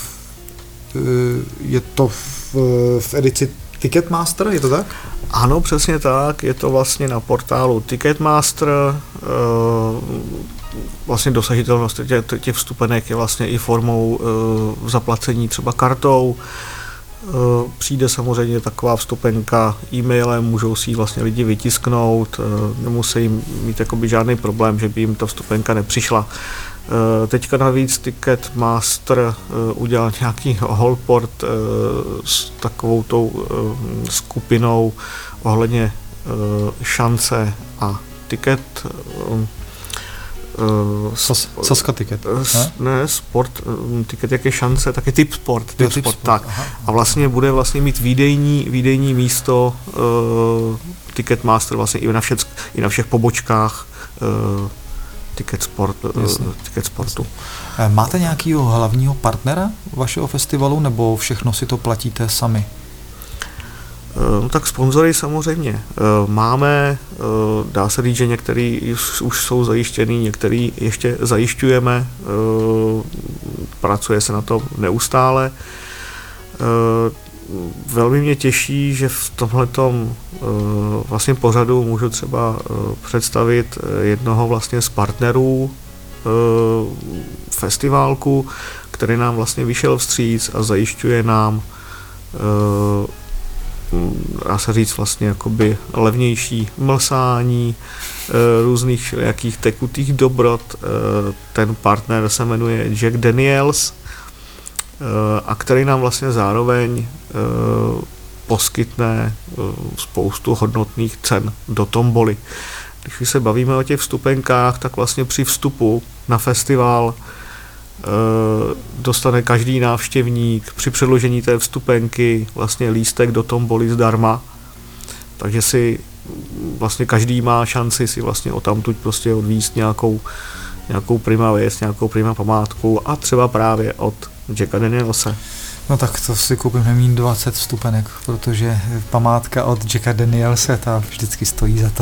v edici Ticketmaster, je to tak? Ano, přesně tak, je to vlastně na portálu Ticketmaster, vlastně dosažitelnost těch vstupenek je vlastně i formou zaplacení třeba kartou. Přijde samozřejmě taková vstupenka e-mailem, můžou si ji vlastně lidi vytisknout, nemusí mít jakoby žádný problém, že by jim ta vstupenka nepřišla. Teďka navíc Ticketmaster udělal nějaký holport s takovou tou skupinou ohledně šance a tiket. Saska Ticket. Ne, sport, tiket jak je šance, tak je Tip Sport, tak. Aha. A vlastně bude vlastně mít výdejní místo Ticketmaster vlastně i na všech pobočkách Ticket Sportu. Máte nějakého hlavního partnera vašeho festivalu, nebo všechno si to platíte sami? No tak sponzory samozřejmě máme, dá se říct, že některý už jsou zajištěný, některý ještě zajišťujeme, pracuje se na tom neustále. Velmi mě těší, že v tomhletom vlastně pořadu můžu třeba představit jednoho vlastně z partnerů festiválku, který nám vlastně vyšel vstříc a zajišťuje nám dá se říct vlastně jakoby levnější mlsání různých jakých tekutých dobrot. Ten partner se jmenuje Jack Daniels a který nám vlastně zároveň poskytne spoustu hodnotných cen do tomboly. Když se bavíme o těch vstupenkách, tak vlastně při vstupu na festival dostane každý návštěvník při předložení té vstupenky vlastně lístek do tomboly zdarma. Takže si vlastně každý má šanci si vlastně odtamtud prostě odvízt nějakou prima věc, nějakou prima památku a třeba právě od Jacka Danielse. No tak to si koupím nemíň 20 vstupenek, protože památka od Jacka Danielse, ta vždycky stojí za to.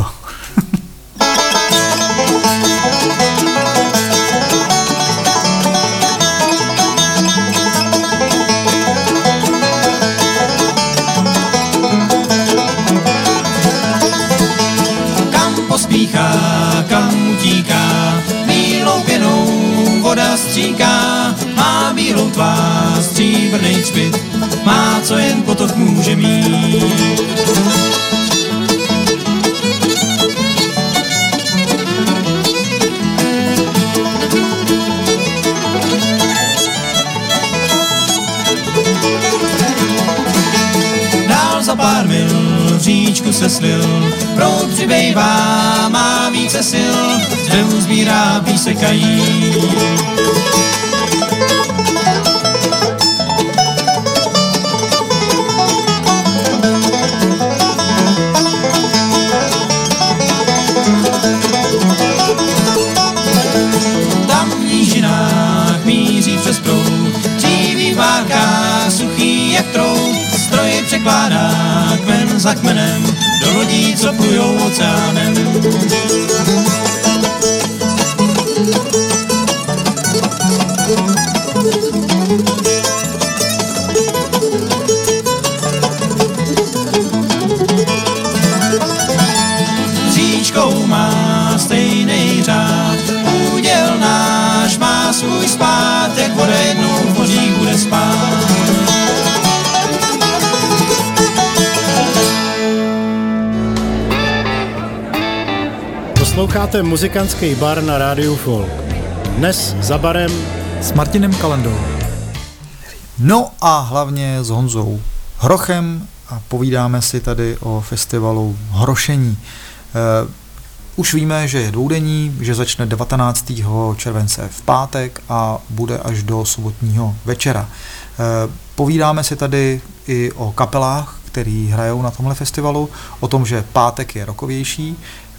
Pospíchá, kam utíká, bílou pěnou voda stříká, má bílou tvář, stříbrnej cpit, má, co jen potok může mít. Dál za pár mil v říčku se slil, proud přibývá, má více sil, zde uzbírá písek a jí. kmen za kmenem, do lodí, co plujou oceánem. Říčkou má stejnej řád, úděl náš má svůj zpátek, voda jednou v mořích bude spát. Posloucháte muzikantský bar na rádiu Folk. Dnes za barem s Martinem Kalendou. No a hlavně s Honzou Hrochem a povídáme si tady o festivalu Hrošení. Už víme, že je dvoudenní, že začne 19. července v pátek a bude až do sobotního večera. Povídáme si tady i o kapelách, který hrajou na tomhle festivalu, o tom, že pátek je rokovější,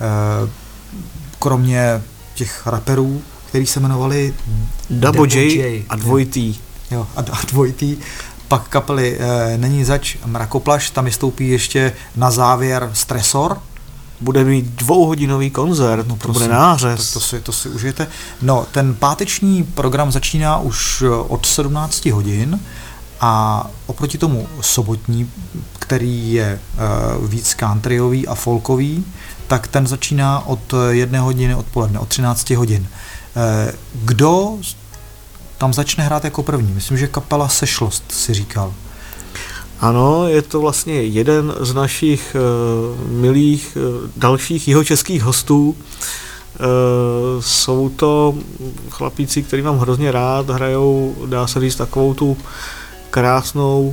kromě těch raperů, který se jmenovali Double J a Dvojitý. Jo, a Dvojitý. Pak kapely Není zač, Mrakoplaš, tam vystoupí ještě na závěr Stresor. Bude mít 2hodinový koncert, no, to bude nářez. To si užijete. No, ten páteční program začíná už od 17 hodin a oproti tomu sobotní, který je víc countryový a folkový, tak ten začíná od 1 hodiny odpoledne, od 13 hodin. Kdo tam začne hrát jako první? Myslím, že kapela Sešlost si říkal. Ano, je to vlastně jeden z našich milých dalších jihočeských hostů. Jsou to chlapíci, který mám hrozně rád, hrajou, dá se říct, takovou tu krásnou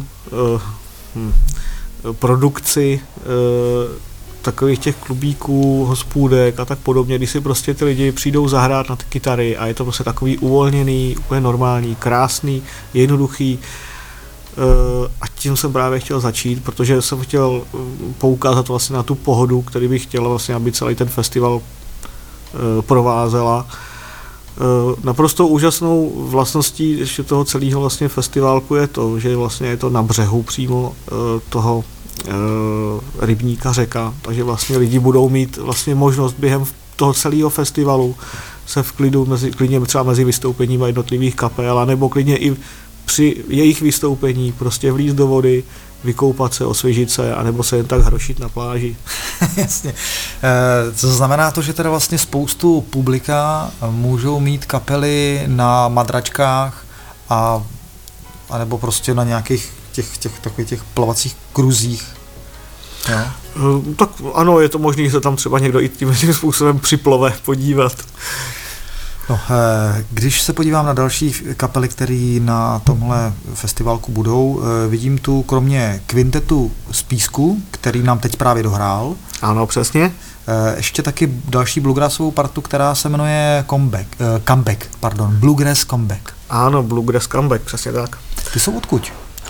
produkci takových těch klubíků, hospůdek a tak podobně, když si prostě ty lidi přijdou zahrát na ty kytary a je to prostě takový uvolněný, úplně normální, krásný, jednoduchý. A tím jsem právě chtěl začít, protože jsem chtěl poukázat vlastně na tu pohodu, který bych chtěl vlastně, aby celý ten festival provázela. Naprosto úžasnou vlastností ještě toho celého vlastně festiválku je to, že vlastně je to na břehu přímo toho rybníka řeka, takže vlastně lidi budou mít vlastně možnost během toho celého festivalu se v klidu, klidně třeba mezi vystoupením jednotlivých kapel, anebo klidně i při jejich vystoupení prostě vlízt do vody, vykoupat se, osvěžit se, anebo se jen tak hrošit na pláži. Jasně. To znamená to, že teda vlastně spoustu publika můžou mít kapely na madračkách a nebo prostě na nějakých těch plavacích kruzích. Jo? Tak ano, je to možné, že se tam třeba někdo i tím způsobem připlove podívat. No, když se podívám na další kapely, které na tomhle festivalku budou, vidím tu kromě kvintetu z Písku, který nám teď právě dohrál. Ano, přesně. Ještě taky další bluegrassovou partu, která se jmenuje Bluegrass Comeback. Ano, Bluegrass Comeback, přesně tak. Ty jsou odkud?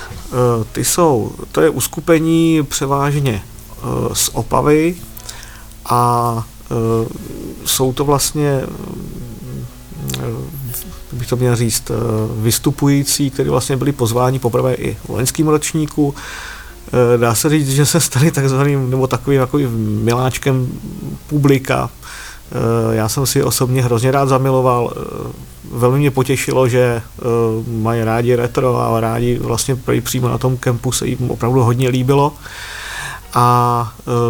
To je uskupení převážně z Opavy a jsou to vlastně, bych to měl říct, vystupující, kteří vlastně byli pozváni poprvé i v loňském ročníku. Dá se říct, že se stali takzvaným, nebo takovým miláčkem publika. Já jsem si osobně hrozně rád zamiloval. Velmi mě potěšilo, že mají rádi retro a rádi vlastně přímo na tom kempu se jim opravdu hodně líbilo. A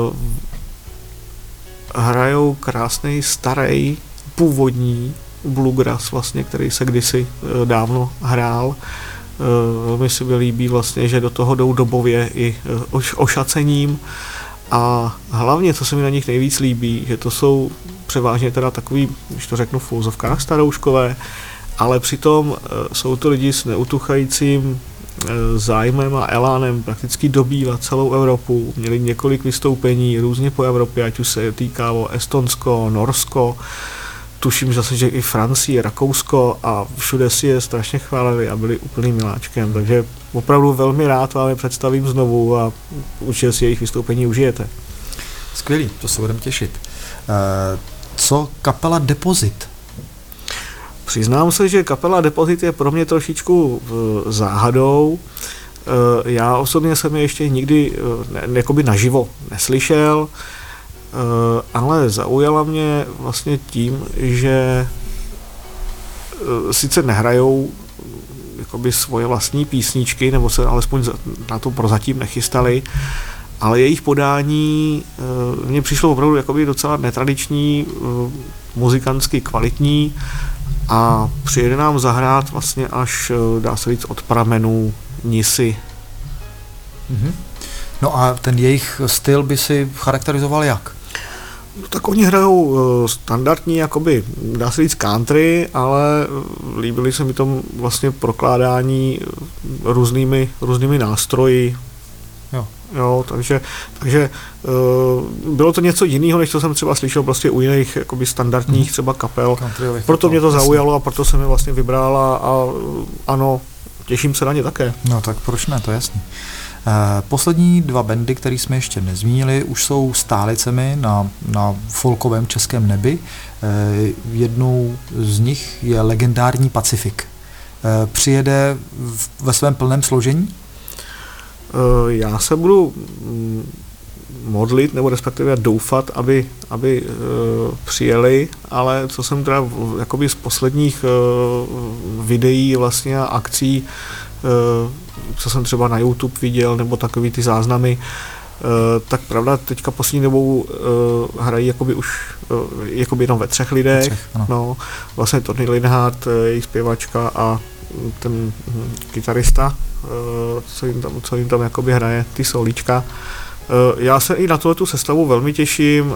hrajou krásný, starý, původní bluegrass vlastně, který se kdysi dávno hrál. Velmi si mi líbí vlastně, že do toho jdou dobově i ošacením a hlavně, co se mi na nich nejvíc líbí, že to jsou převážně teda takový, když to řeknu v fouzovkách, starouškové, ale přitom jsou to lidi s neutuchajícím zájmem a elánem prakticky dobývat celou Evropu. Měli několik vystoupení různě po Evropě, ať už se týkalo Estonsko, Norsko, tuším zase, že i Francii, Rakousko a všude si je strašně chválili a byli úplným miláčkem, takže opravdu velmi rád vám je představím znovu a určitě si jejich vystoupení užijete. Skvělý, to se budeme těšit. Co kapela Depozit? Přiznám se, že kapela Depozit je pro mě trošičku záhadou. Já osobně jsem je ještě nikdy jakoby naživo neslyšel, ale zaujala mě vlastně tím, že sice nehrajou jakoby svoje vlastní písničky, nebo se alespoň na to prozatím nechystali, ale jejich podání mně přišlo opravdu jakoby docela netradiční, muzikantsky kvalitní a přijede nám zahrát vlastně až, dá se říct, od pramenů Nisy. Mm-hmm. No a ten jejich styl by si charakterizoval jak? No, tak oni hrajou standardní, jakoby, dá se říct country, ale líbily se mi tam vlastně prokládání různými nástroji. Jo, takže bylo to něco jiného, než co jsem třeba slyšel prostě u jiných jakoby standardních třeba kapel. Proto mě to zaujalo a proto jsem je vlastně vybral a ano, těším se na ně také. No tak proč ne, to je jasný. Poslední dva bandy, které jsme ještě nezmínili, už jsou stálicemi na folkovém českém nebi. Jednou z nich je legendární Pacifik. Přijede ve svém plném složení? Já se budu modlit, nebo respektive doufat, aby přijeli, ale co jsem teda jakoby z posledních videí vlastně a akcí, co jsem třeba na YouTube viděl, nebo takový ty záznamy, tak pravda, teďka poslední dobou hrají jakoby už jakoby jenom ve 3 lidech. No, vlastně Tony Linhart, jejich zpěvačka a ten kytarista, co jim tam jakoby hraje, ty solíčka. Já se i na tuhletu sestavu velmi těším.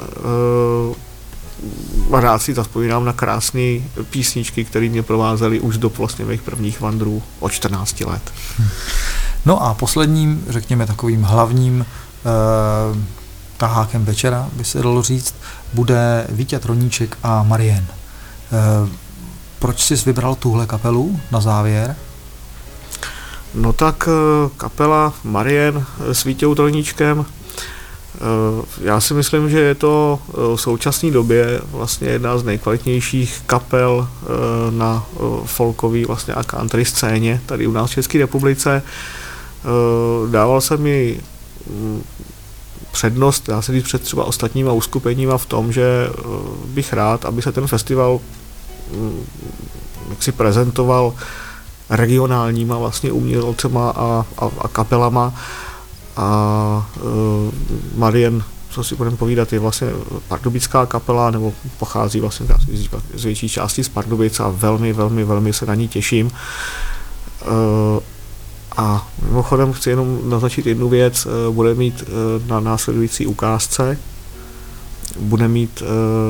Rád si zavzpomínám na krásné písničky, které mě provázely už do vlastně mých prvních vandrů od 14 let. No a posledním, řekněme takovým hlavním tahákem večera, by se dalo říct, bude Vítěz Roníček a Marien. Proč jsi vybral tuhle kapelu na závěr? No tak kapela Marien s Vítězou Roníčkem, já si myslím, že je to v současné době vlastně jedna z nejkvalitnějších kapel na folkové vlastně a country scéně tady u nás v České republice. Dával jsem mi přednost, dá se říct, před třeba ostatníma uskupeníma v tom, že bych rád, aby se ten festival jaksi prezentoval regionálníma vlastně umělcema a kapelama a Marien, co si budeme povídat, je vlastně pardubická kapela, nebo pochází vlastně z větší části z Pardubic a velmi se na ní těším. A mimochodem chci jenom naznačit jednu věc, bude mít na následující ukázce, bude mít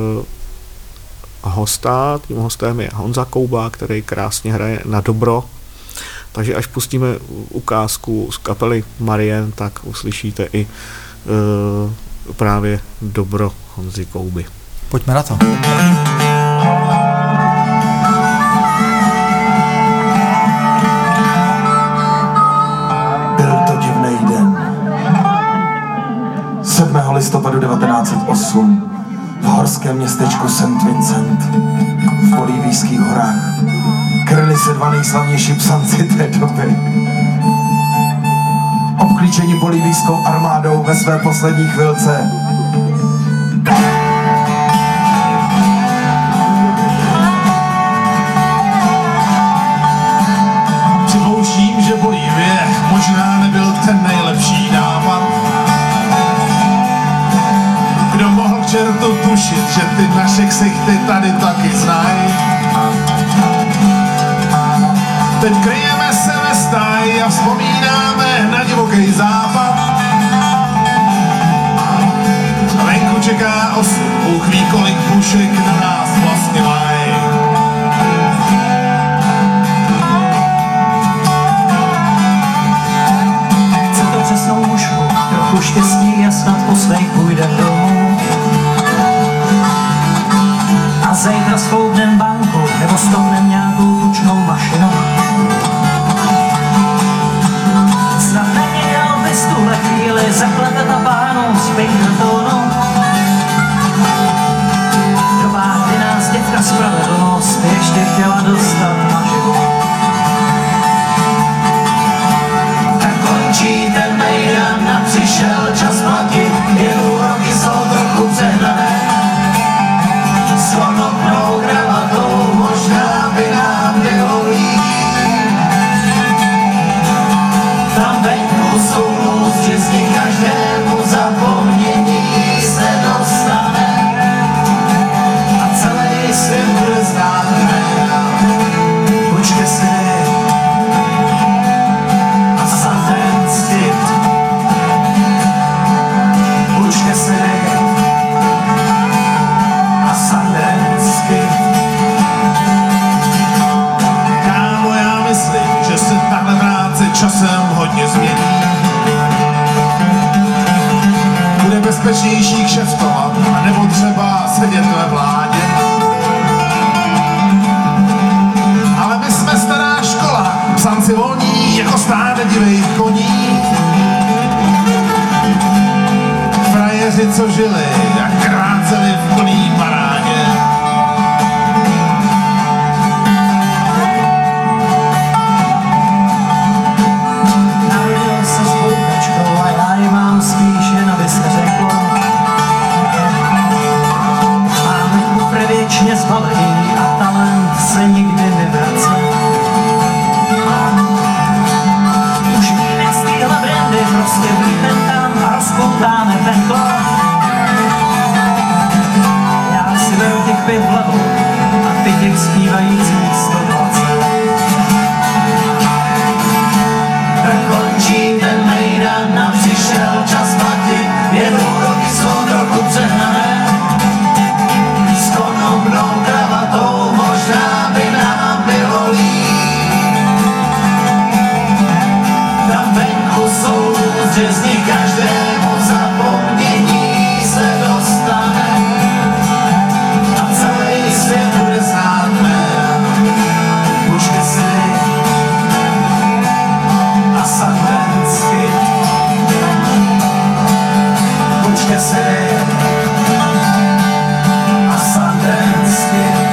hosta, tím hostem je Honza Kouba, který krásně hraje na dobro, takže až pustíme ukázku z kapely Marien, tak uslyšíte i právě dobro Honzy Kouby. Pojďme na to. Byl to divnej den. 7. listopadu 1908 v horském městečku St. Vincent v bolívijských horách kryli se dva nejslavnější psanci té doby. Obklíčeni bolívijskou armádou ve své poslední chvilce připouštím, že Bolívie možná nebyl ten nejlepší nápad. Kdo mohl k čertu tušit, že ty naše ksichty tady taky znají. Teď kryjeme se ve stáji a vzpomínáme na divoký západ. Venku čeká osud, Bůh ví, kolik pušek na nás vlastně mají. Chce to přesnou mužku, trochu štěstí a snad po svých půjde domů. A zítra svoubnem banku, nebo stopnem nějakou tučnou mašinu. Snad neměl bys tuhle chvíli zaklepat na pánu s Pinkertonou. Dobá, kdy nás děvka spravedlnost ještě chtěla dostat na život. Tak bezpečnější kšeftovat, nebo třeba sedět ve vládě. Ale my jsme stará škola, psanci volní jako stáde divých koní. Frajeři, co žili, jak kráceli v plný parádě. Narodil se s boukačkou a já ji mám spíš jen, aby se řeklo. Máme kufr věčně zbalený a talent se nikdy nevrací. Už víme z téhle brandy, prostě vlítnem tam a rozpoutáme peklo. Já si beru těch piv hlavou a ty těch zpívajících 120. Končí ten mejdan a přišel čas platit, jen úroky jsou trochu přehnané. S konopnou kravatou možná by nám bylo líp. Tam venku jsou že z nich každému zapomnění se dostane. A celý svět bude znát jména Pušky City a Sundance Kid. Pušky City a Sundance Kid.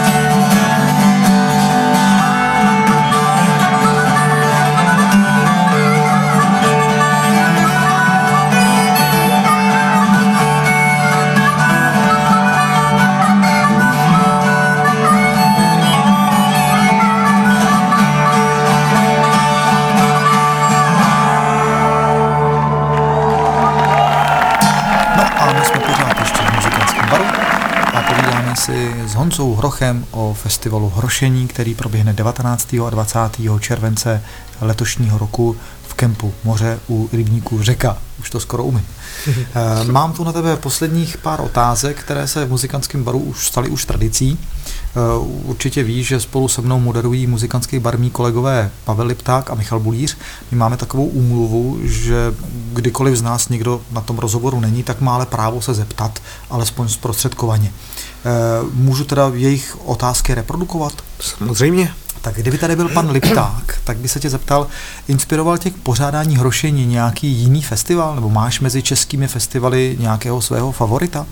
Si s Honzou Hrochem o festivalu Hrošení, který proběhne 19. a 20. července letošního roku v kempu Moře u rybníku Řeka. Už to skoro umím. Mám tu na tebe posledních pár otázek, které se v muzikantském baru už staly už tradicí. Určitě víš, že spolu se mnou moderují muzikantský bar mí kolegové Pavel Lipták a Michal Bulíř. My máme takovou úmluvu, že kdykoliv z nás někdo na tom rozhovoru není, tak má ale právo se zeptat, alespoň zprostředkovaně. Můžu teda jejich otázky reprodukovat? Samozřejmě. Tak kdyby tady byl pan Lipták, tak by se tě zeptal, inspiroval tě k pořádání Hrošení nějaký jiný festival? Nebo máš mezi českými festivaly nějakého svého favorita?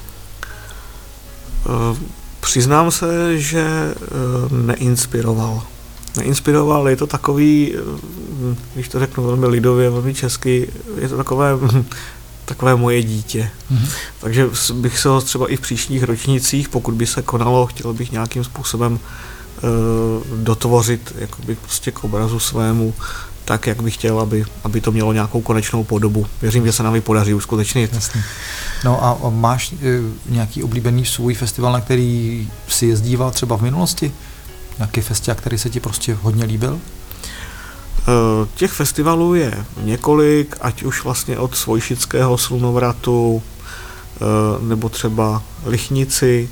Přiznám se, že neinspiroval. Neinspiroval, je to takový, když to řeknu velmi lidově, velmi česky, je to takové moje dítě. Mm-hmm. Takže bych se ho třeba i v příštích ročnících, pokud by se konalo, chtěl bych nějakým způsobem dotvořit jakoby prostě k obrazu svému, tak, jak bych chtěl, aby to mělo nějakou konečnou podobu. Věřím, že se nám ji podaří uskutečnit. Jasně. No a máš nějaký oblíbený svůj festival, na který si jezdíval třeba v minulosti? Nějaký festival, který se ti prostě hodně líbil? Těch festivalů je několik, ať už vlastně od Svojšického slunovratu, nebo třeba Lichnici.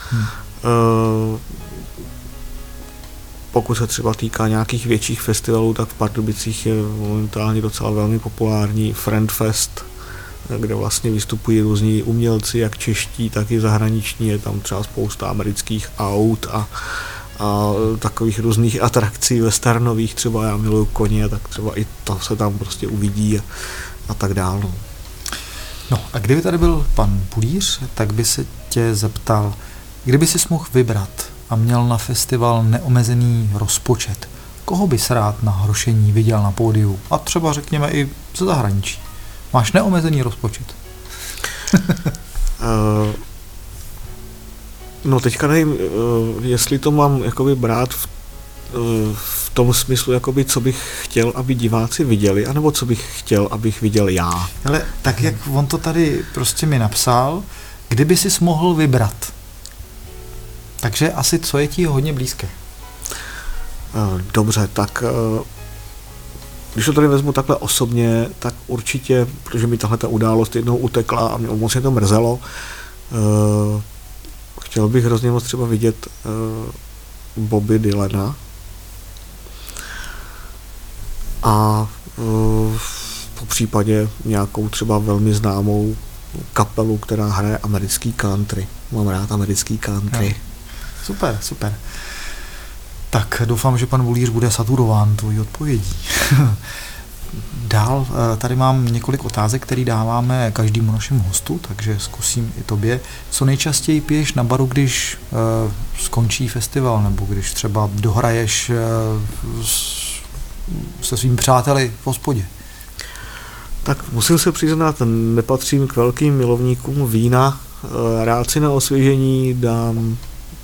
Pokud se třeba týká nějakých větších festivalů, tak v Pardubicích je momentálně docela velmi populární Friendfest, kde vlastně vystupují různí umělci, jak čeští, tak i zahraniční. Je tam třeba spousta amerických aut a takových různých atrakcí westernových, třeba já miluju koně, tak třeba i to se tam prostě uvidí a tak dále. No a kdyby tady byl pan Bulíř, tak by se tě zeptal, kdyby si mohl vybrat a měl na festival neomezený rozpočet, koho bys rád na Hrošení viděl na pódiu? A třeba řekněme i ze zahraničí. Máš neomezený rozpočet. No teďka nevím, jestli to mám jakoby brát v tom smyslu, jakoby, co bych chtěl, aby diváci viděli, anebo co bych chtěl, abych viděl já. Ale tak, jak on to tady prostě mi napsal, kdyby sis mohl vybrat. Takže asi co je ti hodně blízké? Dobře, tak když to tady vezmu takhle osobně, tak určitě, protože mi tahle ta událost jednou utekla a mě moc to mrzelo, chtěl bych hrozně moc třeba vidět Bobby Dylana a po případě nějakou třeba velmi známou kapelu, která hraje americký country. Mám rád americký country. Ja. Super, super. Tak doufám, že pan Vulíř bude saturován tvojí odpovědí. Dál tady mám několik otázek, které dáváme každému našemu hostu, takže zkusím i tobě. Co nejčastěji piješ na baru, když skončí festival, nebo když třeba dohraješ se svými přáteli v hospodě? Tak musím se přiznat, nepatřím k velkým milovníkům vína. Rád si na osvěžení dám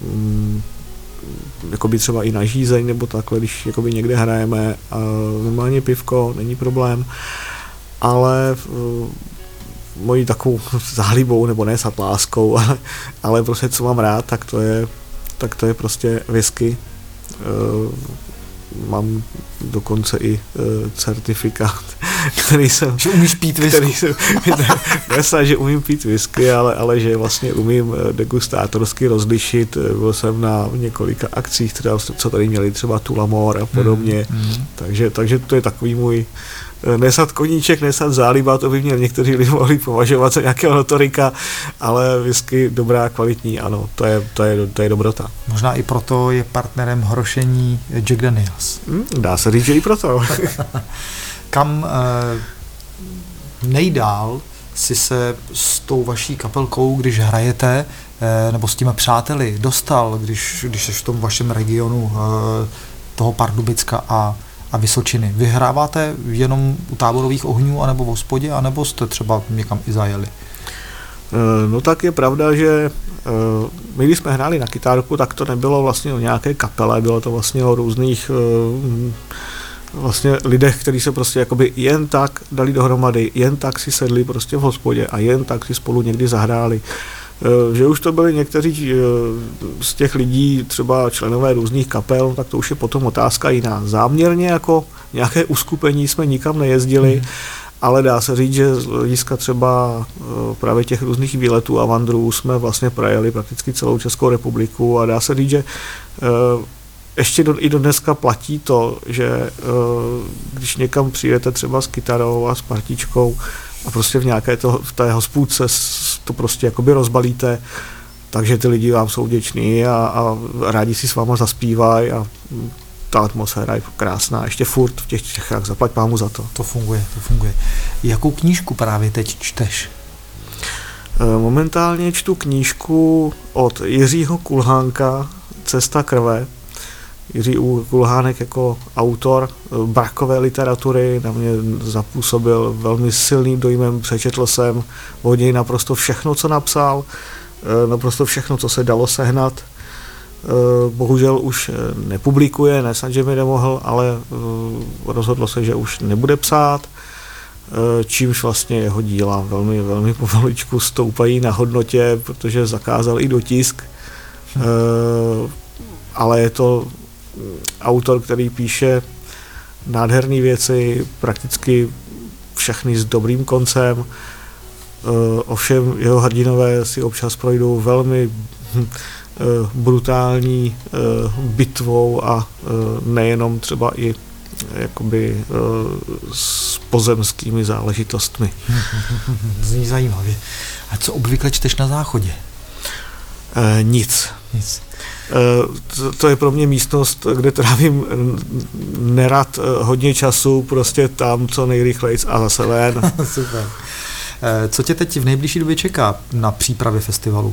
jakoby třeba i na žízeň nebo takhle, když jakoby někde hrajeme, normálně pivko, není problém, ale mojí takovou zálibou, nebo ne satláskou, ale prostě co mám rád, tak to je prostě whisky. Mám dokonce i certifikát, který jsem... Že umíš pít whisky. Ne, že umím pít whisky, ale že vlastně umím degustátorsky rozlišit. Byl jsem na několika akcích, třeba, co tady měli třeba Tullamore a podobně. Takže to je takový můj nesad koníček, nesad záliba, to by mě někteří lidi mohli považovat za nějakého notorika, ale whisky dobrá, kvalitní, ano, to je dobrota. Možná i proto je partnerem hrošení Jack Daniels. Dá se říct, že i proto. Kam nejdál si se s tou vaší kapelkou, když hrajete, nebo s těmi přáteli dostal, když jsi v tom vašem regionu toho Pardubicka a Vysočiny? Vyhráváte jenom u táborových ohňů, anebo v hospodě, anebo jste třeba někam i zajeli? No tak je pravda, že my když jsme hráli na kytárku, tak to nebylo vlastně o nějaké kapele, bylo to vlastně o různých vlastně lidech, kteří se prostě jakoby jen tak dali dohromady, jen tak si sedli prostě v hospodě a jen tak si spolu někdy zahráli. Že už to byli někteří z těch lidí, třeba členové různých kapel, tak to už je potom otázka jiná. Záměrně jako nějaké uskupení jsme nikam nejezdili, ale dá se říct, že z hlediska třeba právě těch různých výletů a vandrů jsme vlastně projeli prakticky celou Českou republiku a dá se říct, že ještě i do dneska platí to, že když někam přijete třeba s kytarou a s partičkou a prostě v nějaké v té hospůdce to prostě jakoby rozbalíte, takže ty lidi vám jsou vděční a rádi si s váma zaspívají a ta atmosféra je krásná, ještě furt v těch Čechách, zaplať pámu za to. To funguje. Jakou knížku právě teď čteš? Momentálně čtu knížku od Jiřího Kulhánka Cesta krve. Jiří Kulhánek jako autor brakové literatury na mě zapůsobil velmi silným dojmem, přečetl jsem od něj naprosto všechno, co napsal, naprosto všechno, co se dalo sehnat. Bohužel už nepublikuje, ne snad, že mi nemohl, ale rozhodlo se, že už nebude psát, čímž vlastně jeho díla velmi, velmi pomaličku stoupají na hodnotě, protože zakázal i dotisk, ale je to autor, který píše nádherné věci, prakticky všechny s dobrým koncem, ovšem jeho hrdinové si občas projdou velmi brutální bitvou a nejenom třeba i jakoby s pozemskými záležitostmi. Zní zajímavě. A co obvykle čteš na záchodě? Nic. To je pro mě místnost, kde trávím nerad hodně času, prostě tam co nejrychlejc a zase ven. Super. Co tě teď v nejbližší době čeká na přípravě festivalu?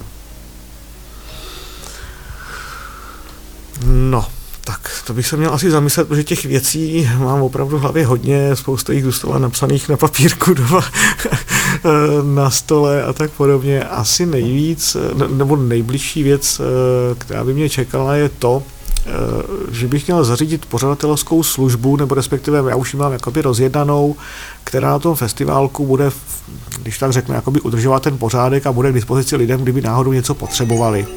No, tak to bych se měl asi zamyslet, protože těch věcí mám opravdu v hlavě hodně, spousta jich zůstala napsaných na papírku doma, na stole a tak podobně. Asi nejvíc, nebo nejbližší věc, která by mě čekala, je to, že bych měl zařídit pořadatelskou službu, nebo respektive já už ji mám jakoby rozjednanou, která na tom festiválku bude, když tak řeknu, jakoby udržovat ten pořádek a bude k dispozici lidem, kdyby náhodou něco potřebovali.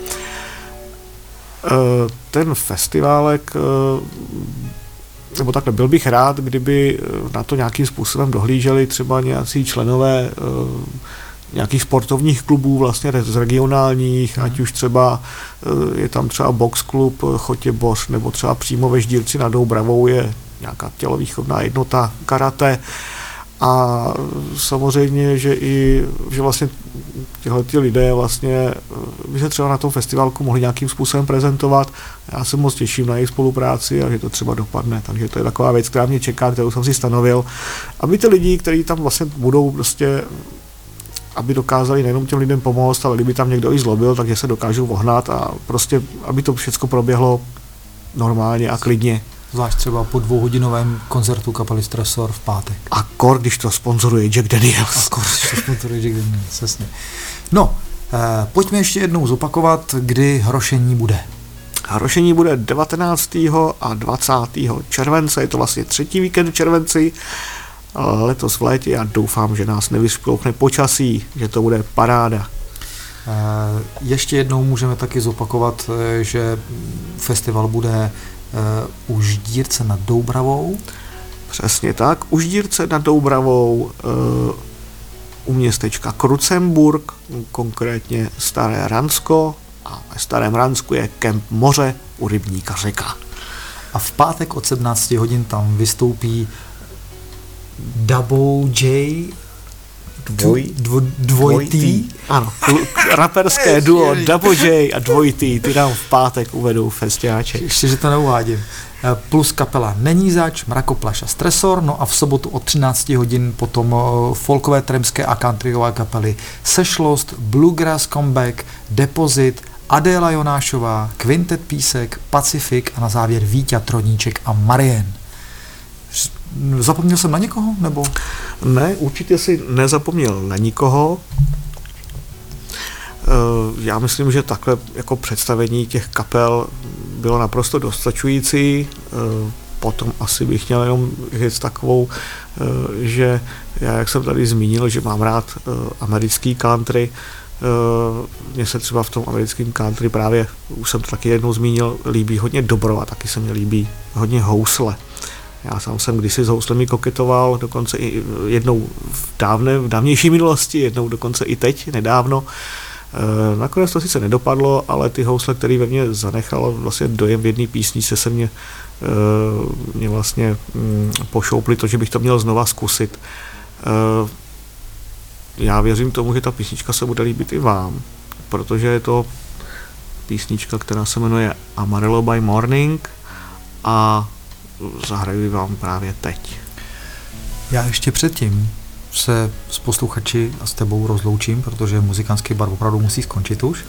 Ten festiválek, nebo takhle, byl bych rád, kdyby na to nějakým způsobem dohlíželi třeba nějací členové nějakých sportovních klubů, vlastně z regionálních, ať už třeba je tam třeba box klub Chotěboř, nebo třeba přímo ve Ždírci nad Doubravou je nějaká tělovýchovná jednota karate, A samozřejmě, že vlastně tyhle lidé vlastně by se třeba na tom festivalku mohli nějakým způsobem prezentovat. Já se moc těším na jejich spolupráci a že to třeba dopadne, takže to je taková věc, která mě čeká, kterou jsem si stanovil, aby ty lidi, kteří tam vlastně budou prostě, aby dokázali nejenom těm lidem pomoct, ale kdyby tam někdo i zlobil, takže se dokážou vohnat a prostě, aby to všechno proběhlo normálně a klidně. Zvlášť třeba po 2hodinovém koncertu kapely Stresor v pátek. A kor, když to sponzoruje Jack Daniels. Přesně. No, pojďme ještě jednou zopakovat, kdy hrošení bude. Hrošení bude 19. a 20. července, je to vlastně 3. víkend v červenci, letos v létě. Já doufám, že nás nevyšplouchne počasí, že to bude paráda. Ještě jednou můžeme taky zopakovat, že festival bude u Ždírce nad Doubravou. Přesně tak, u Ždírce nad Doubravou, u městečka Krucemburk, konkrétně Staré Ransko, a ve Starém Ransku je kemp Moře u rybníka Řeka. A v pátek od 17 hodin tam vystoupí Double J dvojitý. Ano, raperské duo Double J a dvojitý, ty nám v pátek uvedou festiáček. Ještě, že to neuvádím. Plus kapela Není zač, Mrakoplaš a Stresor, no a v sobotu od 13 hodin potom folkové, tremské a countryové kapely Sešlost, Bluegrass Comeback, Deposit, Adéla Jonášová, Quintet Písek, Pacifik a na závěr Víťa Troníček a Marien. Zapomněl jsem na někoho, nebo? Ne, určitě si nezapomněl na nikoho. Já myslím, že takhle jako představení těch kapel bylo naprosto dostačující. Potom asi bych měl jenom říct takovou, že já, jak jsem tady zmínil, že mám rád americký country, mně se třeba v tom americkém country právě, už jsem to taky jednou zmínil, líbí hodně dobro a taky se mi líbí hodně housle. Já sám jsem kdysi s houslemi koketoval, dokonce i jednou v dávnější minulosti, jednou dokonce i teď, nedávno. Nakonec to sice nedopadlo, ale ty housle, které ve mně zanechalo vlastně dojem v jedné písničce, se mě vlastně pošouply to, že bych to měl znova zkusit. Já věřím tomu, že ta písnička se bude líbit i vám, protože je to písnička, která se jmenuje Amarillo by Morning a zahraju vám právě teď. Já ještě předtím se s posluchači a s tebou rozloučím, protože muzikantský bar opravdu musí skončit už.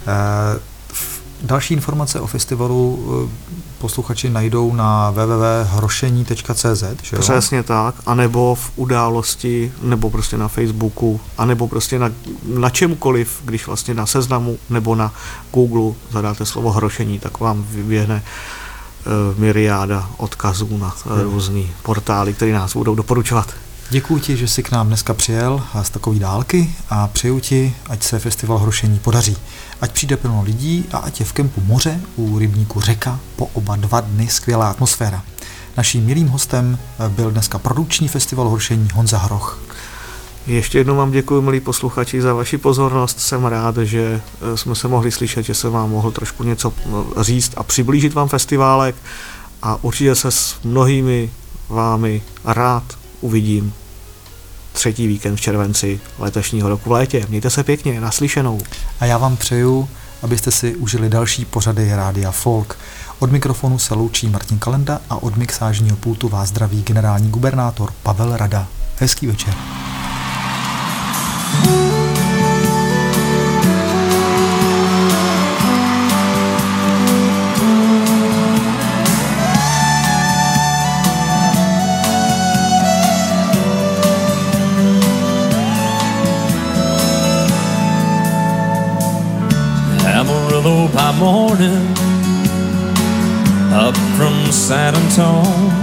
Další informace o festivalu posluchači najdou na www.hrošení.cz. Přesně tak, anebo v události, nebo prostě na Facebooku, anebo prostě na čemkoliv, když vlastně na Seznamu nebo na Google zadáte slovo hrošení, tak vám vyběhne myriáda odkazů na různý portály, které nás budou doporučovat. Děkuji ti, že jsi k nám dneska přijel z takové dálky a přeju ti, ať se festival Hrošení podaří. Ať přijde plno lidí a ať je v kempu Moře u rybníku Řeka po oba 2 dny skvělá atmosféra. Naším milým hostem byl dneska produkční festival Hrošení Honza Hroch. Ještě jednou vám děkuji, milí posluchači, za vaši pozornost. Jsem rád, že jsme se mohli slyšet, že jsem vám mohl trošku něco říct a přiblížit vám festiválek a určitě se s mnohými vámi rád uvidím 3. víkend v červenci letošního roku v létě. Mějte se pěkně, naslyšenou. A já vám přeju, abyste si užili další pořady Rádia Folk. Od mikrofonu se loučí Martin Kalenda a od mixážního pultu vás zdraví generální gubernátor Pavel Rada. Hezký večer. Amarillo by morning, up from San Antonio.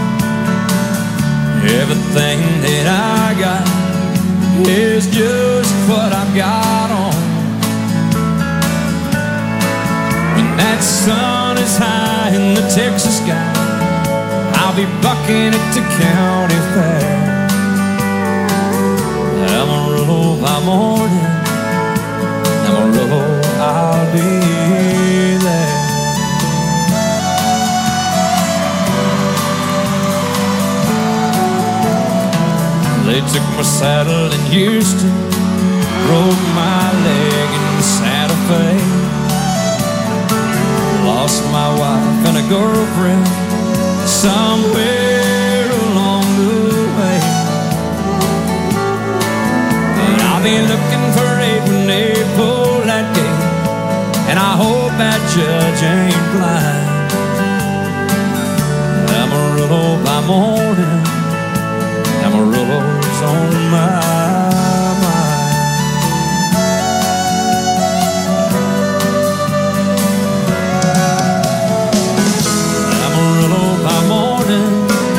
Everything that I got is just what I've got on. When that sun is high in the Texas sky, I'll be bucking at the county fair. Amarillo by morning, Amarillo, I'll be there. took my saddle in Houston, broke my leg in Santa Fe, lost my wife and a girlfriend somewhere along the way. And I'll be looking for it when they pull that gate, and I hope that judge ain't blind. Amarillo by morning, Amarillo's on my mind. Amarillo by morning,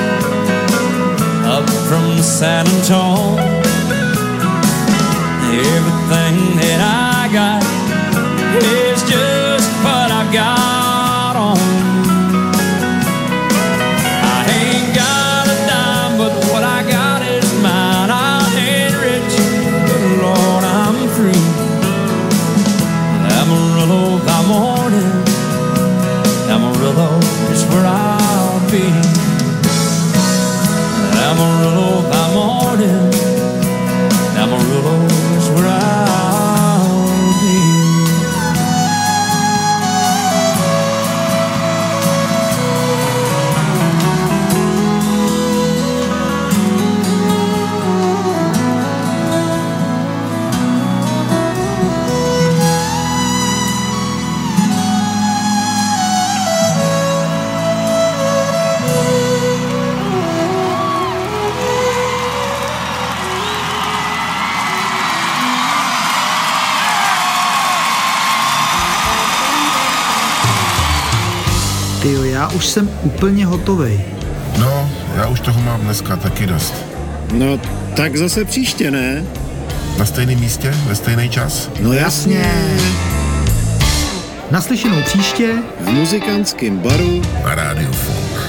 up from San Antonio. Everything that I got is just what I got on. I ain't got a dime, but what I got is mine. I ain't rich, but Lord, I'm free. Amarillo by morning, Amarillo is where I'll be. Amarillo by morning, Amarillo is where I'll be. Tyjo, já už jsem úplně hotovej. No, já už toho mám dneska taky dost. No, tak zase příště, ne? Na stejném místě, ve stejný čas? No jasně. Naslyšenou příště v muzikantském baru na Rádiu Folk.